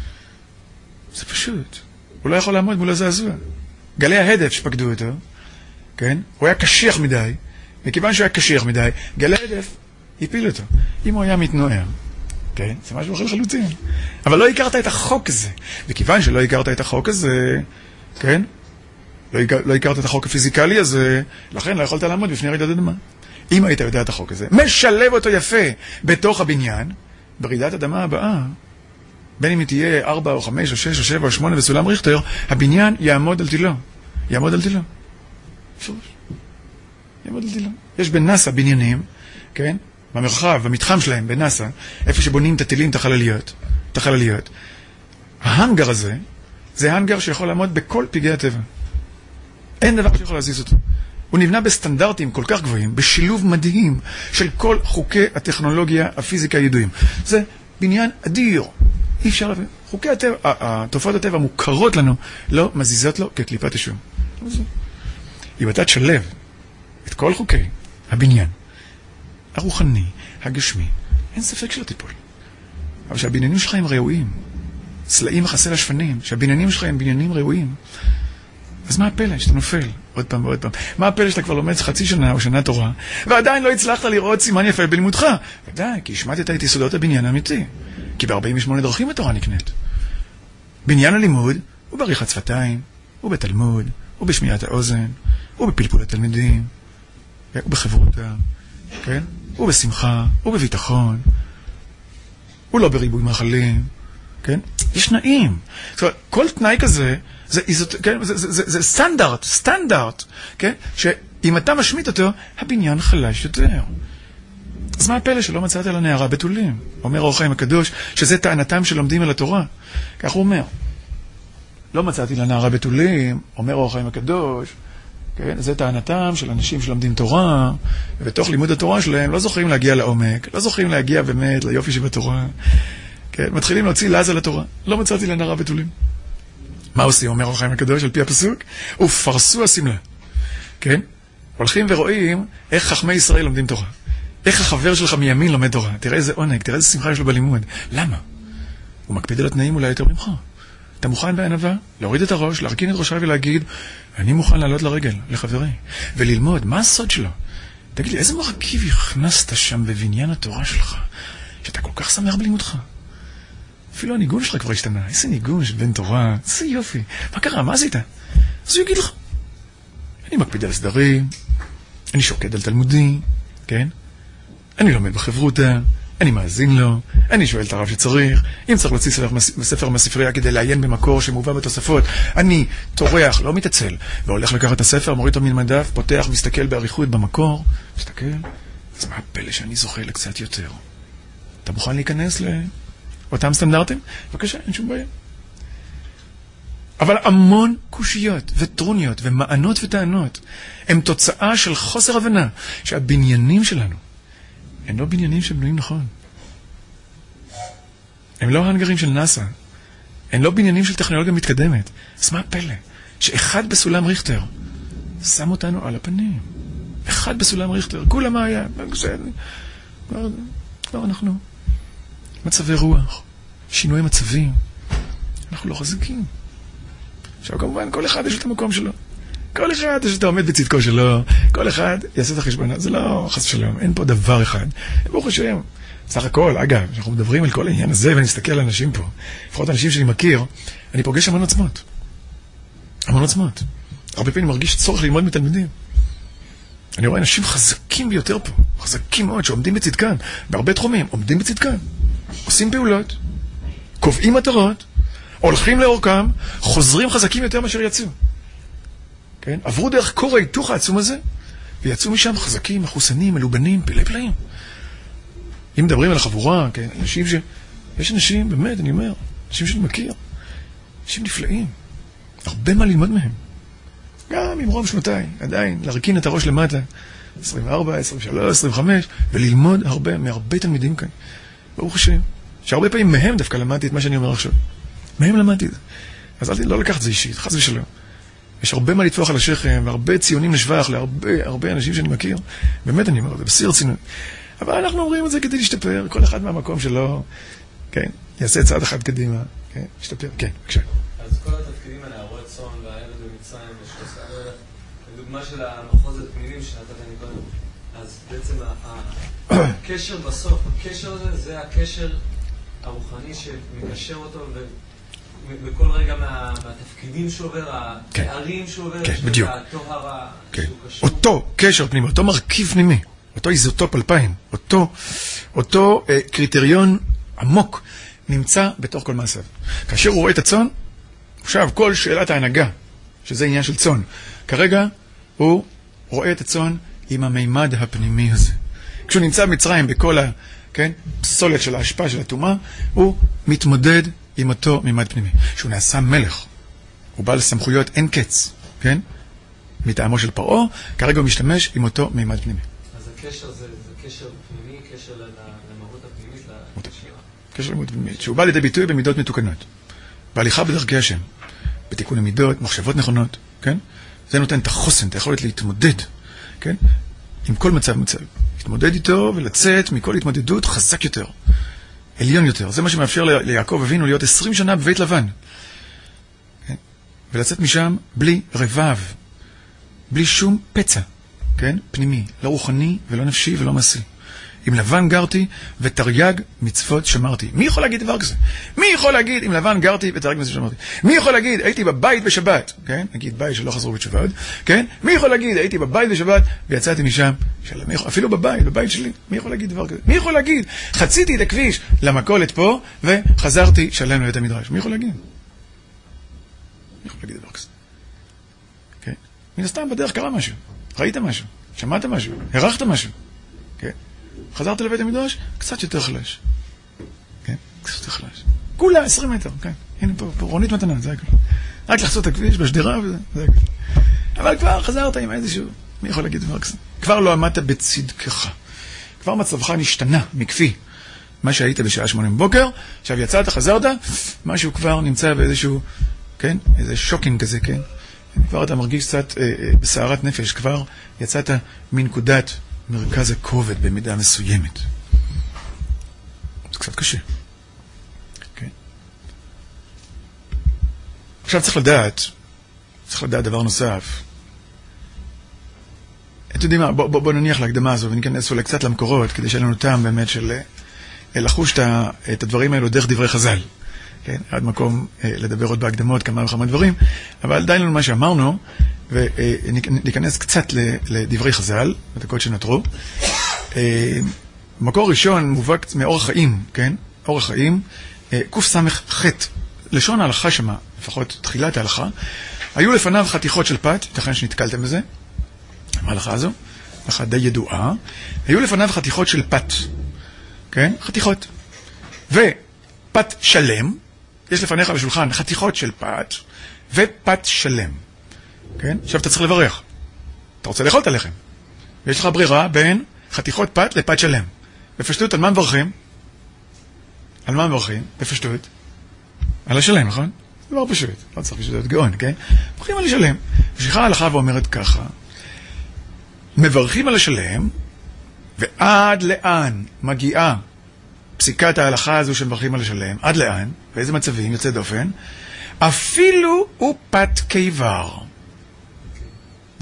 זה פשוט. הוא לא יכול לעמוד מול הזעזוע. גלי ההדף שפקדו אותו, כן? הוא היה קשיח מדי, וכיוון שהוא היה קשיח מדי, גלי ההדף הפיל אותו. אם הוא היה מתנוער, כן? זה משהו אחר חלוטין. אבל לא הכרת את החוק הזה. וכיוון שלא הכרת את החוק הזה, כן? לא, הכ... לא הכרת את החוק הפיזיקלי הזה, לכן לא יכולת לעמוד בפני רעידת אדמה. אם היית יודע את החוק הזה, משלב אותו יפה בתוך הבניין, ברעידת אדמה הבאה, בין אם היא תהיה ארבע או חמש או שש או שבע או שמונה בסולם ריכטר, הבניין יעמוד על תילו. יעמוד על תילו. פשוט. יעמוד על תילו. יש בנאסא בניינים, כן? במרחב, במתחם שלהם, בנאסא, איפה שבונים את הטילים, את החלליות. את החלליות. ההנגר הזה, זה ההנגר שיכול לעמוד בכל פגעי הטבע. אין דבר שיכול להזיז אותו. הוא נבנה בסטנדרטים כל כך גבוהים, בשילוב מדהים של כל חוקי הטכנולוגיה, הפיזיקה הידועים. זה בניין אדיר. אי אפשר להבין. חוקי הטבע, התופעות הטבע מוכרות לנו, לא מזיזות לו כקליפת השום. אם אתה תשלב את כל חוקי הבניין, הרוחני, הגשמי, אין ספק שלא תיפול. אבל שהבניינים שלך הם ראויים, סלעים וחסל השפנים, שהבניינים שלך הם בניינים ראויים, אז מה הפלא שאתה נופל עוד פעם ועוד פעם? מה הפלא שאתה כבר לומד חצי שנה או שנה תורה, ועדיין לא הצלחת לראות סימן יפה בלימודך? ודאי, כי השמטת את יסודות הבניין האמיתי. כי ב-ארבעים ושמונה דרכים התורה נקנית. בניין הלימוד הוא בעריכת שפתיים, הוא בתלמוד, הוא בשמיעת האוזן, הוא בפלפול התלמידים, הוא בחברותה, כן? הוא בשמחה, הוא בביטחון, הוא לא בריבוי מאכלים, כן? יש תנאים. זאת אומרת, כל תנאי כזה, זה, זה, כן? זה, זה, זה, זה סטנדרט, סטנדרט, כן? שאם אתה משמיט אותו, הבניין חלש יותר. אז מה הפלא שלא מצאת על הנערה בתולים? אומר האור החיים הקדוש, שזה טענתם שלומדים על התורה. כך הוא אומר. לא מצאתי לנערה בתולים, אומר האור החיים הקדוש, כן? זה טענתם של אנשים שלומדים תורה, ובתוך לימוד התורה שלהם לא זוכרים להגיע לעומק, לא זוכרים להגיע באמת ליופי שבתורה. כן? מתחילים להוציא לעז על התורה. לא מצאתי לנערה בתולים. מה עושים, אומר האור החיים הקדוש, על פי הפסוק? ופרסו הסמלה. כן? הולכים ורואים איך חכמי ישראל לומדים תורה. איך החבר שלך מימין לומד תורה? תראה איזה עונג, תראה איזה שמחה יש לו בלימוד. למה? הוא מקפיד על התנאים אולי יותר ממך. אתה מוכן בענווה להוריד את הראש, להרכין את ראשה ולהגיד, אני מוכן לעלות לרגל, לחברי, וללמוד, מה הסוד שלו? תגיד לי, איזה מרכיב הכנסת שם בבניין התורה שלך, שאתה כל כך שמח בלימודך? אפילו הניגון שלך כבר השתנה. איזה ניגון של בן תורה, איזה יופי. מה קרה? מה עשית? אז הוא יגיד לך. אני מקפיד על סדרים, אני שוקד על תלמודי, כן? אני לומד בחברותה, אני מאזין לו, אני שואל את הרב שצריך, אם צריך להוציא ספר, ספר מהספרייה כדי לעיין במקור שמובא בתוספות, אני טורח, לא מתעצל, והולך לקחת את הספר, מוריד אותו מן מדף, פותח, מסתכל בעריכות במקור, מסתכל, אז מה הפלא שאני זוכה לקצת יותר? אתה מוכן להיכנס לאותם סטנדרטים? בבקשה, אין שום בעיה. אבל המון קושיות וטרוניות ומענות וטענות הם תוצאה של חוסר הבנה שהבניינים שלנו הם לא בניינים שבנויים נכון. הם לא ההנגרים של נאסא. הם לא בניינים של טכנולוגיה מתקדמת. אז מה הפלא? שאחד בסולם ריכטר שם אותנו על הפנים. אחד בסולם ריכטר. כולה מה היה? כבר, כבר אנחנו. מצבי רוח. שינוי מצבים. אנחנו לא חזקים. עכשיו כמובן כל אחד יש את המקום שלו. כל אחד שאתה עומד בצדקו שלו, כל אחד יעשה את החשבון. זה לא חס ושלום, אין פה דבר אחד. ברוך השם. סך הכל, אגב, אנחנו מדברים על כל העניין הזה, ואני מסתכל על אנשים פה, לפחות אנשים שאני מכיר, אני פוגש המון עוצמות. המון עוצמות. הרבה פעמים מרגיש צורך ללמוד מתלמידים. אני רואה אנשים חזקים ביותר פה, חזקים מאוד, שעומדים בצדקן, בהרבה תחומים, עומדים בצדקן, עושים פעולות, קובעים מטרות, הולכים לאורכם, חוזרים חזקים יותר מאשר יצאו. כן? עברו דרך קור ההיתוך העצום הזה, ויצאו משם חזקים, מחוסנים, מלובנים, פלא פלאים. אם מדברים על החבורה, כן, אנשים ש... יש אנשים, באמת, אני אומר, אנשים שאני מכיר, אנשים נפלאים, הרבה מה ללמוד מהם. גם עם רוב שנותיי, עדיין, להרכין את הראש למטה, עשרים וארבע, עשרים ושלוש, עשרים וחמש, וללמוד הרבה, מהרבה תלמידים כאן. ברוך השם, שהרבה פעמים מהם דווקא למדתי את מה שאני אומר עכשיו. מהם למדתי את זה. אז אל לא לקחת זה אישית, חס ושלום. יש הרבה מה לטפוח על השכם, והרבה ציונים לשבח להרבה הרבה אנשים שאני מכיר. באמת אני אומר, זה בשיא רצינות. אבל אנחנו אומרים את זה כדי להשתפר, כל אחד מהמקום שלו, כן, יעשה צעד אחד קדימה, כן, להשתפר, כן, בבקשה. אז כל התפקידים האלה, הרועה צאן והילד במצרים, ושלושה, לדוגמה של המחוז הפנימיים שנתת אני קודם, אז בעצם הקשר בסוף, הקשר הזה, זה הקשר הרוחני שמקשר אותו, ובכל רגע מהתפקידים שעובר, התארים שעובר, והטוהר שהוא קשור. אותו קשר פנימי, אותו מרכיב פנימי. אותו איזוטופ אלפיים, אותו, אותו אה, קריטריון עמוק נמצא בתוך כל מעשיו. כאשר הוא רואה את הצאן, עכשיו כל שאלת ההנהגה, שזה עניין של צאן, כרגע הוא רואה את הצאן עם המימד הפנימי הזה. כשהוא נמצא במצרים בכל ה, כן, פסולת של ההשפעה של הטומאה, הוא מתמודד עם אותו מימד פנימי. כשהוא נעשה מלך, הוא בעל סמכויות אין קץ, כן? מטעמו של פרעה, כרגע הוא משתמש עם אותו מימד פנימי. הקשר זה, זה קשר פנימי, קשר למהות הפנימית, לקשר. קשר למהות פנימית, שהוא בא לידי ביטוי במידות מתוקנות. בהליכה בדרכי השם, בתיקון המידות, מחשבות נכונות, כן? זה נותן את החוסן, את היכולת להתמודד, כן? עם כל מצב מצב. להתמודד איתו ולצאת מכל התמודדות חזק יותר, עליון יותר. זה מה שמאפשר ליעקב אבינו להיות עשרים שנה בבית לבן. כן? ולצאת משם בלי רבב, בלי שום פצע. כן? פנימי, לא רוחני ולא נפשי ולא מעשי. עם לבן גרתי ותרי"ג מצוות שמרתי. מי יכול להגיד דבר כזה? מי יכול להגיד עם לבן גרתי ותרי"ג מצוות שמרתי? מי יכול להגיד הייתי בבית בשבת? כן? נגיד בית שלא חזרו בתשובה עוד. כן? מי יכול להגיד הייתי בבית בשבת ויצאתי משם? שלם. אפילו בבית, בבית שלי. מי יכול להגיד דבר כזה? מי יכול להגיד חציתי את הכביש למכולת פה וחזרתי שלם לבית המדרש? מי יכול להגיד? מי יכול להגיד דבר כזה? כן? מן הסתם בדרך קרה משהו. ראית משהו, שמעת משהו, הרחת משהו, כן? חזרת לבית המדרש, קצת יותר חלש, כן? קצת יותר חלש. כולה עשרים מטר, כן? הנה פה, פה רונית מתנה, זה הכל. רק לחצות את הכביש בשדרה וזה, זה הכל. אבל כבר חזרת עם איזשהו, מי יכול להגיד דבר כזה? כבר לא עמדת בצדקך. כבר מצבך נשתנה, מכפי. מה שהיית בשעה שמונה בבוקר, עכשיו יצאת, חזרת, משהו כבר נמצא באיזשהו, כן? איזה שוקינג כזה, כן? כבר אתה מרגיש קצת אה, אה, בסערת נפש, כבר יצאת מנקודת מרכז הכובד במידה מסוימת. זה קצת קשה. כן. עכשיו צריך לדעת, צריך לדעת דבר נוסף. אתם יודעים מה, בוא, בוא, בוא נניח להקדמה הזו וניכנס אולי קצת למקורות, כדי שיהיה לנו טעם באמת של לחוש את הדברים האלו דרך דברי חז"ל. כן, עד מקום אה, לדבר עוד בהקדמות כמה וכמה דברים, אבל די לנו מה שאמרנו, וניכנס קצת לדברי חז"ל, בדקות שנותרו. אה, מקור ראשון מובק מאורח חיים, כן? אורח חיים, אה, קס"ח, לשון ההלכה שמה, לפחות תחילת ההלכה, היו לפניו חתיכות של פת, ייתכן שנתקלתם בזה, ההלכה הזו, הלכה די ידועה, היו לפניו חתיכות של פת, כן? חתיכות. ופת שלם, יש לפניך בשולחן חתיכות של פת ופת שלם. כן? עכשיו אתה צריך לברך. אתה רוצה לאכול את הלחם. ויש לך ברירה בין חתיכות פת לפת שלם. בפשטות, על מה מברכים? על מה מברכים? בפשטות. על השלם, נכון? זה לא פשוט. לא צריך פשוט להיות גאון, כן? מברכים על השלם. ממשיכה ההלכה ואומרת ככה. מברכים על השלם, ועד לאן מגיעה פסיקת ההלכה הזו שמברכים על השלם, עד לאן, באיזה מצבים יוצא דופן, אפילו הוא פת קיבר.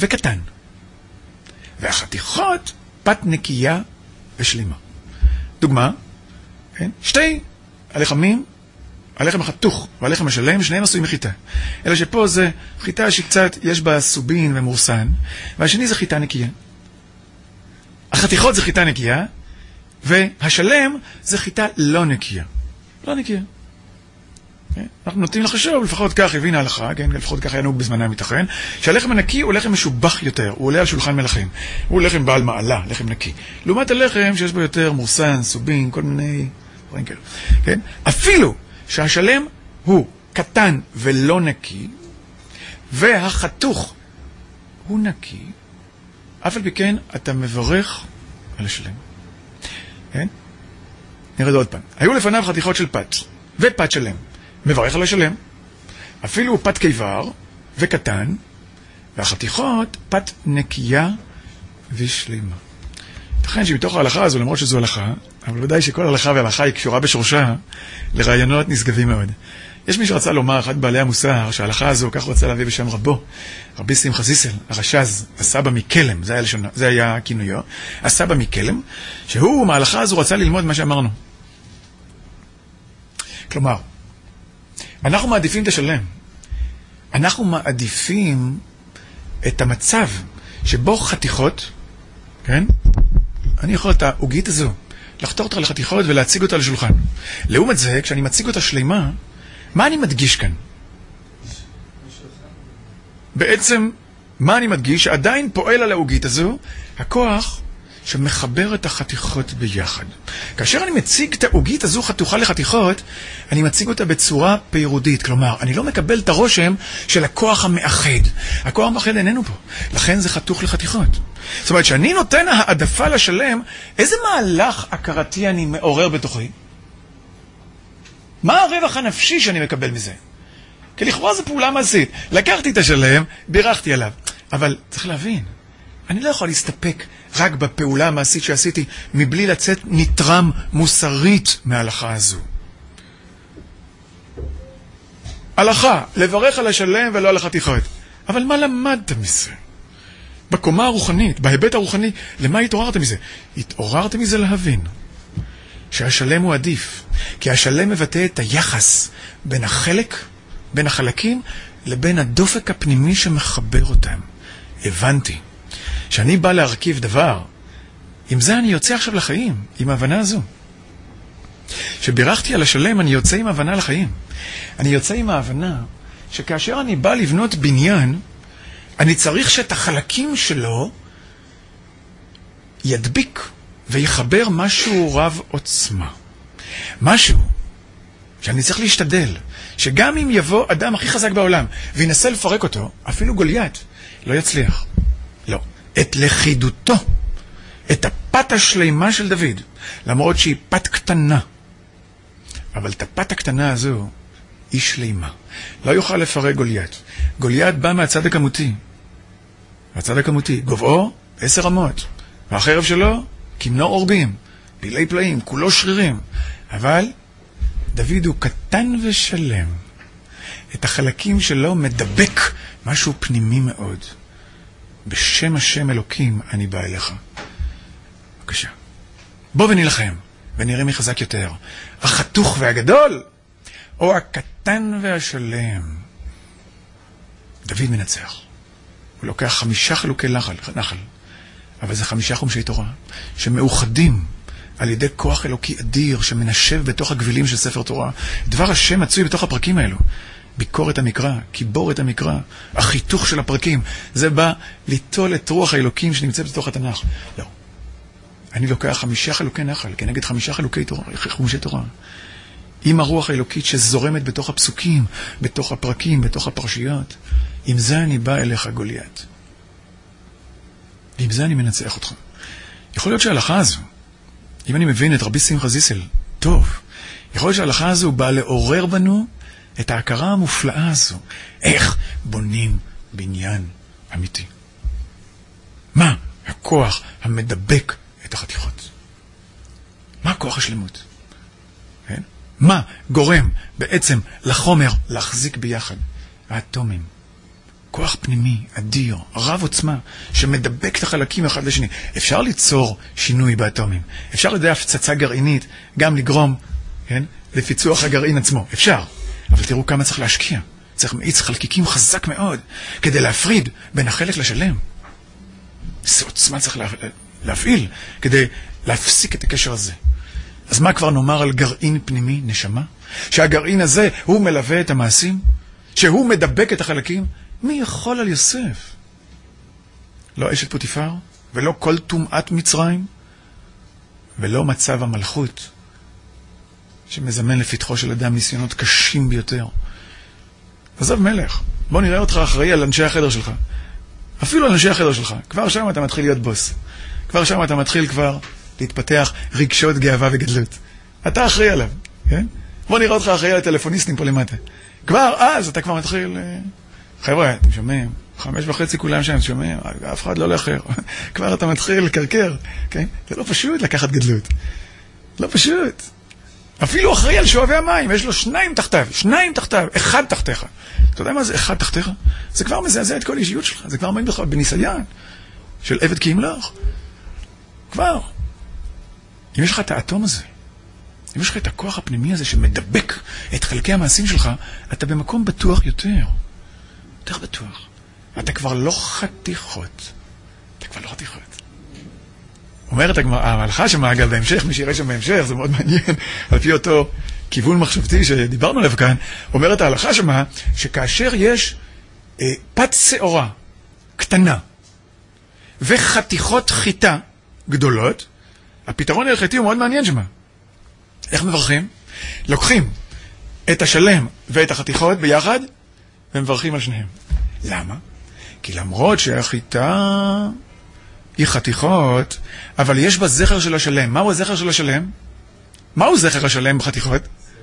וקטן. והחתיכות פת נקייה ושלימה. דוגמה, כן? שתי הלחמים, הלחם החתוך והלחם השלם, שניהם עשויים מחיטה. אלא שפה זה חיטה שקצת יש בה סובין ומורסן, והשני זה חיטה נקייה. החתיכות זה חיטה נקייה, והשלם זה חיטה לא נקייה. לא נקייה. כן? אנחנו נוטים לחשוב, לפחות כך הבין ההלכה, כן? לפחות כך היה נהוג בזמנם מתכן, שהלחם הנקי הוא לחם משובח יותר, הוא עולה על שולחן מלכים. הוא לחם בעל מעלה, לחם נקי. לעומת הלחם שיש בו יותר מורסן, סובין, כל מיני דברים כאלה. כן? אפילו שהשלם הוא קטן ולא נקי, והחתוך הוא נקי, אף על פי כן אתה מברך על השלם. כן? נרד עוד פעם. היו לפניו חתיכות של פת, ופת שלם. מברך על השלם. אפילו פת קיבר וקטן, והחתיכות פת נקייה ושלימה. תכן שמתוך ההלכה הזו, למרות שזו הלכה, אבל ודאי שכל הלכה והלכה היא קשורה בשורשה לרעיונות נשגבים מאוד. יש מי שרצה לומר, אחד בעלי המוסר, שההלכה הזו, כך רוצה להביא בשם רבו, רבי שמחה זיסל, הרשז, הסבא מקלם, זה היה, לשונה, זה היה כינויו, הסבא מקלם, שהוא מההלכה הזו רצה ללמוד מה שאמרנו. כלומר, אנחנו מעדיפים את השלם. אנחנו מעדיפים את המצב שבו חתיכות, כן? אני יכול את העוגית הזו, לחתור אותה לחתיכות ולהציג אותה לשולחן. לעומת זה, כשאני מציג אותה שלמה, מה אני מדגיש כאן? בעצם, מה אני מדגיש? שעדיין פועל על העוגית הזו, הכוח שמחבר את החתיכות ביחד. כאשר אני מציג את העוגית הזו חתוכה לחתיכות, אני מציג אותה בצורה פירודית. כלומר, אני לא מקבל את הרושם של הכוח המאחד. הכוח המאחד איננו פה. לכן זה חתוך לחתיכות. זאת אומרת, שאני נותן העדפה לשלם, איזה מהלך הכרתי אני מעורר בתוכי? מה הרווח הנפשי שאני מקבל מזה? כי לכאורה זו פעולה מעשית. לקחתי את השלם, בירכתי עליו. אבל צריך להבין, אני לא יכול להסתפק רק בפעולה המעשית שעשיתי, מבלי לצאת נתרם מוסרית מההלכה הזו. הלכה, לברך על השלם ולא על החתיכות. אבל מה למדת מזה? בקומה הרוחנית, בהיבט הרוחני, למה התעוררת מזה? התעוררת מזה להבין שהשלם הוא עדיף, כי השלם מבטא את היחס בין החלק, בין החלקים, לבין הדופק הפנימי שמחבר אותם. הבנתי שאני בא להרכיב דבר, עם זה אני יוצא עכשיו לחיים, עם ההבנה הזו. שבירכתי על השלם, אני יוצא עם ההבנה לחיים. אני יוצא עם ההבנה שכאשר אני בא לבנות בניין, אני צריך שאת החלקים שלו ידביק ויחבר משהו רב עוצמה. משהו שאני צריך להשתדל, שגם אם יבוא אדם הכי חזק בעולם וינסה לפרק אותו, אפילו גוליית, לא יצליח. לא. את לכידותו, את הפת השלימה של דוד, למרות שהיא פת קטנה. אבל את הפת הקטנה הזו היא שלימה. לא יוכל לפרק גוליית. גוליית בא מהצד הכמותי. מהצד הכמותי. גובעו עשר אמות. והחרב שלו כמנור אורגים. פילי פלאים, כולו שרירים. אבל דוד הוא קטן ושלם. את החלקים שלו מדבק משהו פנימי מאוד. בשם השם אלוקים אני בא אליך. בבקשה. בוא ונלחם, ונראה מי חזק יותר. החתוך והגדול, או הקטן והשלם. דוד מנצח. הוא לוקח חמישה חלוקי נחל, נחל. אבל זה חמישה חומשי תורה, שמאוחדים על ידי כוח אלוקי אדיר, שמנשב בתוך הגבילים של ספר תורה. דבר השם מצוי בתוך הפרקים האלו. ביקורת המקרא, קיבורת המקרא, החיתוך של הפרקים, זה בא ליטול את רוח האלוקים שנמצא בתוך התנ"ך. לא. אני לוקח חמישה חלוקי נחל, כנגד חמישה חלוקי תורה, חומשי תורה. עם הרוח האלוקית שזורמת בתוך הפסוקים, בתוך הפרקים, בתוך הפרשיות. עם זה אני בא אליך גוליית. ועם זה אני מנצח אותך. יכול להיות שההלכה הזו, אם אני מבין את רבי שמחה זיסל, טוב, יכול להיות שההלכה הזו באה לעורר בנו את ההכרה המופלאה הזו. איך בונים בניין אמיתי? מה הכוח המדבק את החתיכות? מה כוח השלמות? כן? מה גורם בעצם לחומר להחזיק ביחד? האטומים. כוח פנימי, אדיר, רב עוצמה, שמדבק את החלקים אחד לשני. אפשר ליצור שינוי באטומים. אפשר לדעת הפצצה גרעינית, גם לגרום, כן, לפיצוח הגרעין עצמו. אפשר. אבל תראו כמה צריך להשקיע. צריך מאיץ חלקיקים חזק מאוד, כדי להפריד בין החלק לשלם. זה עוצמה צריך לה, להפעיל, כדי להפסיק את הקשר הזה. אז מה כבר נאמר על גרעין פנימי, נשמה? שהגרעין הזה הוא מלווה את המעשים? שהוא מדבק את החלקים? מי יכול על יוסף? לא אשת פוטיפר, ולא כל טומאת מצרים, ולא מצב המלכות, שמזמן לפתחו של אדם ניסיונות קשים ביותר. עזוב מלך, בוא נראה אותך אחראי על אנשי החדר שלך. אפילו על אנשי החדר שלך. כבר שם אתה מתחיל להיות בוס. כבר שם אתה מתחיל כבר להתפתח רגשות גאווה וגדלות. אתה אחראי עליו, כן? בוא נראה אותך אחראי על הטלפוניסטים פה למטה. כבר אז אתה כבר מתחיל... חבר'ה, אתם שומעים? חמש וחצי כולם שם, שומעים? אף אחד לא לאחר. כבר אתה מתחיל לקרקר, כן? זה לא פשוט לקחת גדלות. לא פשוט. אפילו אחראי על שואבי המים, יש לו שניים תחתיו, שניים תחתיו, אחד תחתיך. אתה יודע מה זה אחד תחתיך? זה כבר מזעזע את כל האישיות שלך, זה כבר עומד לך בניסיון של עבד כי ימלוך. כבר. אם יש לך את האטום הזה, אם יש לך את הכוח הפנימי הזה שמדבק את חלקי המעשים שלך, אתה במקום בטוח יותר. יותר בטוח. אתה כבר לא חתיכות. אתה כבר לא חתיכות. אומרת המהלכה שמעגל בהמשך, מי שיראה שם בהמשך, זה מאוד מעניין, על פי אותו כיוון מחשבתי שדיברנו עליו כאן, אומרת ההלכה שמה, שכאשר יש אה, פת שעורה קטנה וחתיכות חיטה גדולות, הפתרון ההלכתי הוא מאוד מעניין שמה. איך מברכים? לוקחים את השלם ואת החתיכות ביחד, ומברכים על שניהם. למה? כי למרות שהחיטה היא חתיכות, אבל יש בה זכר של השלם. מהו הזכר של השלם? מהו זכר השלם בחתיכות?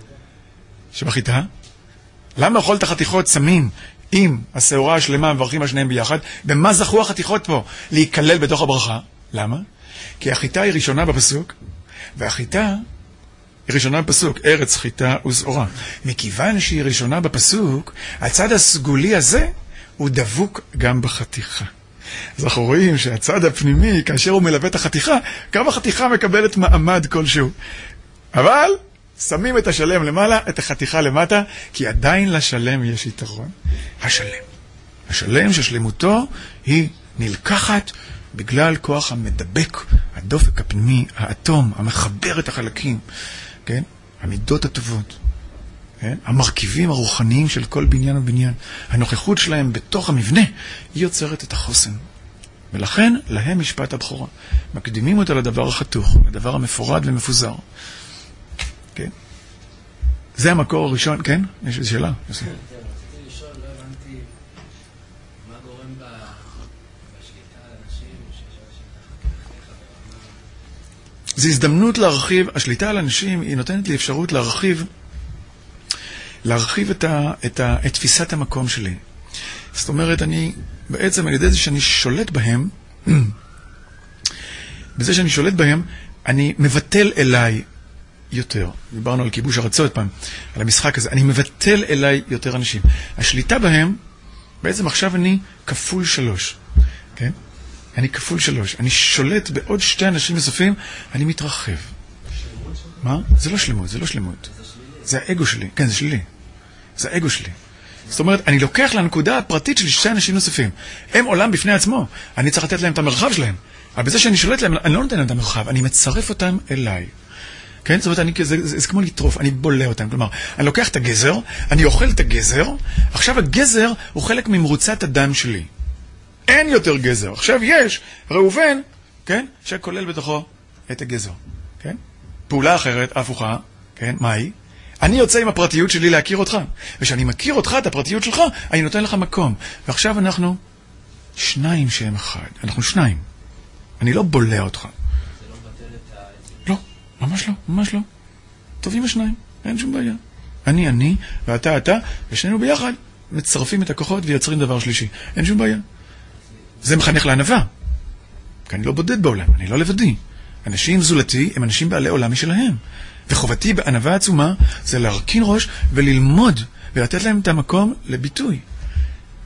שבחיטה? למה אוכל את החתיכות שמים עם השעורה השלמה מברכים על שניהם ביחד? במה זכו החתיכות פה? להיכלל בתוך הברכה. למה? כי החיטה היא ראשונה בפסוק, והחיטה היא ראשונה בפסוק, ארץ חיטה ושעורה. מכיוון שהיא ראשונה בפסוק, הצד הסגולי הזה הוא דבוק גם בחתיכה. אז אנחנו רואים שהצד הפנימי, כאשר הוא מלווה את החתיכה, גם החתיכה מקבלת מעמד כלשהו. אבל שמים את השלם למעלה, את החתיכה למטה, כי עדיין לשלם יש יתרון. השלם. השלם ששלמותו היא נלקחת בגלל כוח המדבק, הדופק הפנימי, האטום, המחבר את החלקים, כן? המידות הטובות, כן? המרכיבים הרוחניים של כל בניין ובניין. הנוכחות שלהם בתוך המבנה היא יוצרת את החוסן. ולכן להם משפט הבכורה. מקדימים אותה לדבר החתוך, לדבר המפורד ומפוזר. כן? זה המקור הראשון, כן? יש איזו שאלה? רציתי לשאול, לא הבנתי מה גורם בשליטה על אנשים זו הזדמנות להרחיב, השליטה על אנשים היא נותנת לי אפשרות להרחיב להרחיב את, ה, את, ה, את תפיסת המקום שלי. זאת אומרת, אני בעצם על ידי זה שאני שולט בהם, בזה שאני שולט בהם, אני מבטל אליי יותר. דיברנו על כיבוש ארצות פעם, על המשחק הזה. אני מבטל אליי יותר אנשים. השליטה בהם, בעצם עכשיו אני כפול שלוש. כן? אני כפול שלוש. אני שולט בעוד שתי אנשים נוספים, אני מתרחב. מה? זה לא שלמות, זה לא שלמות. זה האגו שלי. כן, זה שלי. זה האגו שלי. זאת אומרת, אני לוקח לנקודה הפרטית של שתי אנשים נוספים. הם עולם בפני עצמו. אני צריך לתת להם את המרחב שלהם. אבל בזה שאני שולט להם, אני לא נותן להם את המרחב. אני מצרף אותם אליי. כן? זאת אומרת, אני, זה, זה, זה, זה כמו לטרוף. אני בולה אותם. כלומר, אני לוקח את הגזר, אני אוכל את הגזר, עכשיו הגזר הוא חלק ממרוצת הדם שלי. אין יותר גזר. עכשיו יש ראובן, כן? שכולל בתוכו את הגזר. כן? פעולה אחרת, הפוכה, כן? מה היא? אני יוצא עם הפרטיות שלי להכיר אותך. ושאני מכיר אותך, את הפרטיות שלך, אני נותן לך מקום. ועכשיו אנחנו שניים שהם אחד. אנחנו שניים. אני לא בולע אותך. זה לא מבטל את ה... לא, ממש לא, ממש לא. טובים השניים, אין שום בעיה. אני, אני, ואתה, אתה, ושנינו ביחד מצרפים את הכוחות ויוצרים דבר שלישי. אין שום בעיה. זה מחנך לענווה. כי אני לא בודד בעולם, אני לא לבדי. אנשים זולתי הם אנשים בעלי עולם משלהם. וחובתי בענווה עצומה זה להרכין ראש וללמוד ולתת להם את המקום לביטוי.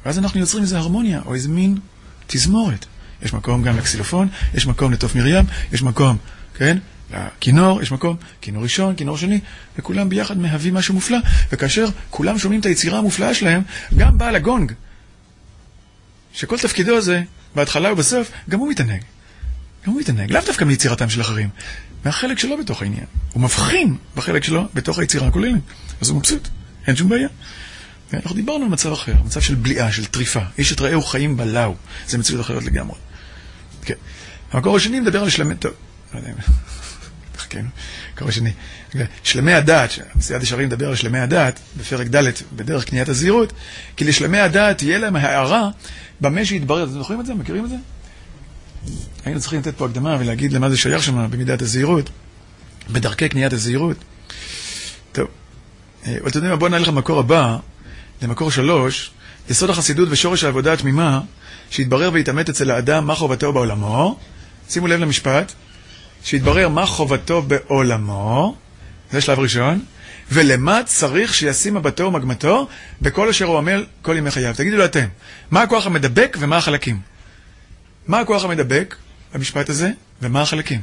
ואז אנחנו יוצרים איזו הרמוניה, או איזה מין תזמורת. יש מקום גם לקסילופון, יש מקום לתוף מרים, יש מקום, כן? לכינור, יש מקום, כינור ראשון, כינור שני, וכולם ביחד מהווים משהו מופלא, וכאשר כולם שומעים את היצירה המופלאה שלהם, גם בעל הגונג, שכל תפקידו הזה, בהתחלה ובסוף, גם הוא מתענג. גם הוא מתענג, לאו דווקא מיצירתם של אחרים, מהחלק שלו בתוך העניין. הוא מבחין בחלק שלו בתוך היצירה הכוללת, אז הוא מבסוט, אין שום בעיה. אנחנו דיברנו על מצב אחר, מצב של בליעה, של טריפה. איש את רעהו חיים בלאו. זה מציאות אחרת לגמרי. כן. המקור השני מדבר על שלמי... טוב, לא יודע אם... כן, המקור השני. שלמי הדעת, מסיעת ישרים מדבר על שלמי הדעת, בפרק ד' בדרך קניית הזהירות, כי לשלמי הדעת תהיה להם הערה במה שהתברר. אתם זוכרים את זה? מכירים את זה? היינו צריכים לתת פה הקדמה ולהגיד למה זה שייך שם במידת הזהירות, בדרכי קניית הזהירות. טוב. אבל אתם יודעים, בואו נלך למקור הבא, למקור שלוש, יסוד החסידות ושורש העבודה התמימה, שהתברר והתאמת אצל האדם מה חובתו בעולמו. שימו לב למשפט, שהתברר מה חובתו בעולמו, זה שלב ראשון, ולמה צריך שישים מבטו ומגמתו בכל אשר הוא עמל כל ימי חייו. תגידו לו אתם, מה הכוח המדבק ומה החלקים? מה הכוח המדבק, המשפט הזה, ומה החלקים?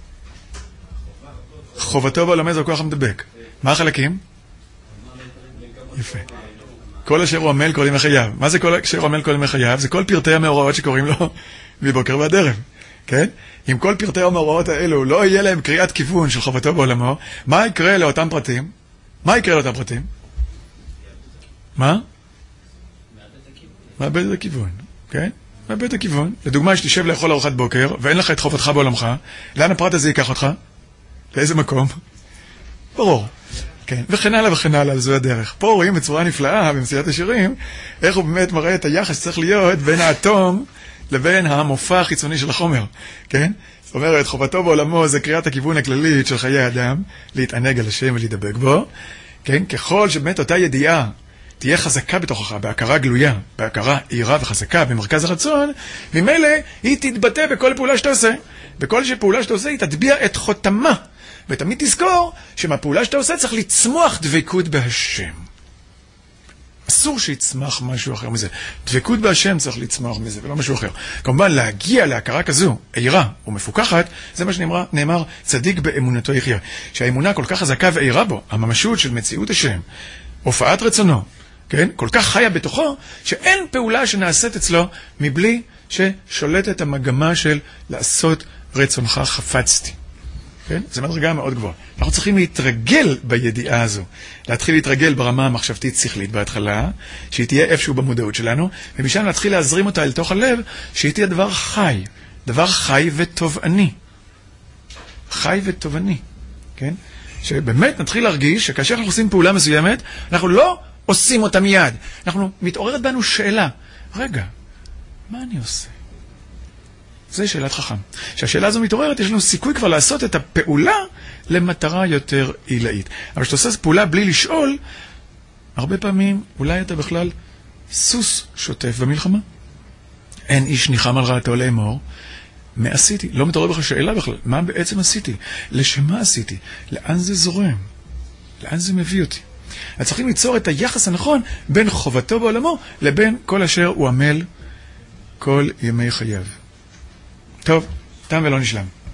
חובתו בעולמו זה הכוח המדבק. מה החלקים? יפה. כל אשר הוא עמל כל ימי חייו. מה זה כל אשר הוא עמל כל ימי חייו? זה כל פרטי המאורעות שקוראים לו מבוקר ועד ערב. כן? אם כל פרטי המאורעות האלו לא יהיה להם קריאת כיוון של חובתו בעולמו, מה יקרה לאותם פרטים? מה יקרה לאותם פרטים? מה? מאבד את הכיוון. כן? מאבד את הכיוון. לדוגמה, שתשב לאכול ארוחת בוקר, ואין לך את חובתך בעולמך, לאן הפרט הזה ייקח אותך? לאיזה מקום? ברור. כן, וכן הלאה וכן הלאה, זו הדרך. פה רואים בצורה נפלאה במסיעת השירים, איך הוא באמת מראה את היחס שצריך להיות בין האטום לבין המופע החיצוני של החומר. כן? זאת אומרת, חובתו בעולמו זה קריאת הכיוון הכללית של חיי אדם, להתענג על השם ולהידבק בו. כן? ככל שבאמת אותה ידיעה תהיה חזקה בתוכך, בהכרה גלויה, בהכרה עירה וחזקה במרכז הרצון, ממילא היא תתבטא בכל פעולה שאתה עושה. בכל פעולה שאתה עושה היא תטביע את חותמה. ותמיד תזכור שמהפעולה שאתה עושה צריך לצמוח דבקות בהשם. אסור שיצמח משהו אחר מזה. דבקות בהשם צריך לצמוח מזה, ולא משהו אחר. כמובן, להגיע להכרה כזו, עירה ומפוקחת, זה מה שנאמר, נאמר, צדיק באמונתו יחיה. שהאמונה כל כך חזקה ועירה בו, הממשות של מציאות השם, הופעת רצונו, כן? כל כך חיה בתוכו, שאין פעולה שנעשית אצלו מבלי ששולטת המגמה של לעשות רצונך חפצתי. כן? זו מדרגה מאוד גבוהה. אנחנו צריכים להתרגל בידיעה הזו. להתחיל להתרגל ברמה המחשבתית שכלית בהתחלה, שהיא תהיה איפשהו במודעות שלנו, ומשם להתחיל להזרים אותה אל תוך הלב, שהיא תהיה דבר חי. דבר חי וטובעני. חי וטובעני. כן? שבאמת נתחיל להרגיש שכאשר אנחנו עושים פעולה מסוימת, אנחנו לא עושים אותה מיד. אנחנו מתעוררת בנו שאלה. רגע, מה אני עושה? זה שאלת חכם. כשהשאלה הזו מתעוררת, יש לנו סיכוי כבר לעשות את הפעולה למטרה יותר עילאית. אבל כשאתה עושה פעולה בלי לשאול, הרבה פעמים אולי אתה בכלל סוס שוטף במלחמה. אין איש ניחם על רעתו לאמור. מה עשיתי? לא מתעורר בך שאלה בכלל. מה בעצם עשיתי? לשמה עשיתי? לאן זה זורם? לאן זה מביא אותי? אז צריכים ליצור את היחס הנכון בין חובתו בעולמו לבין כל אשר הוא עמל כל ימי חייו. טוב, תם ולא נשלם.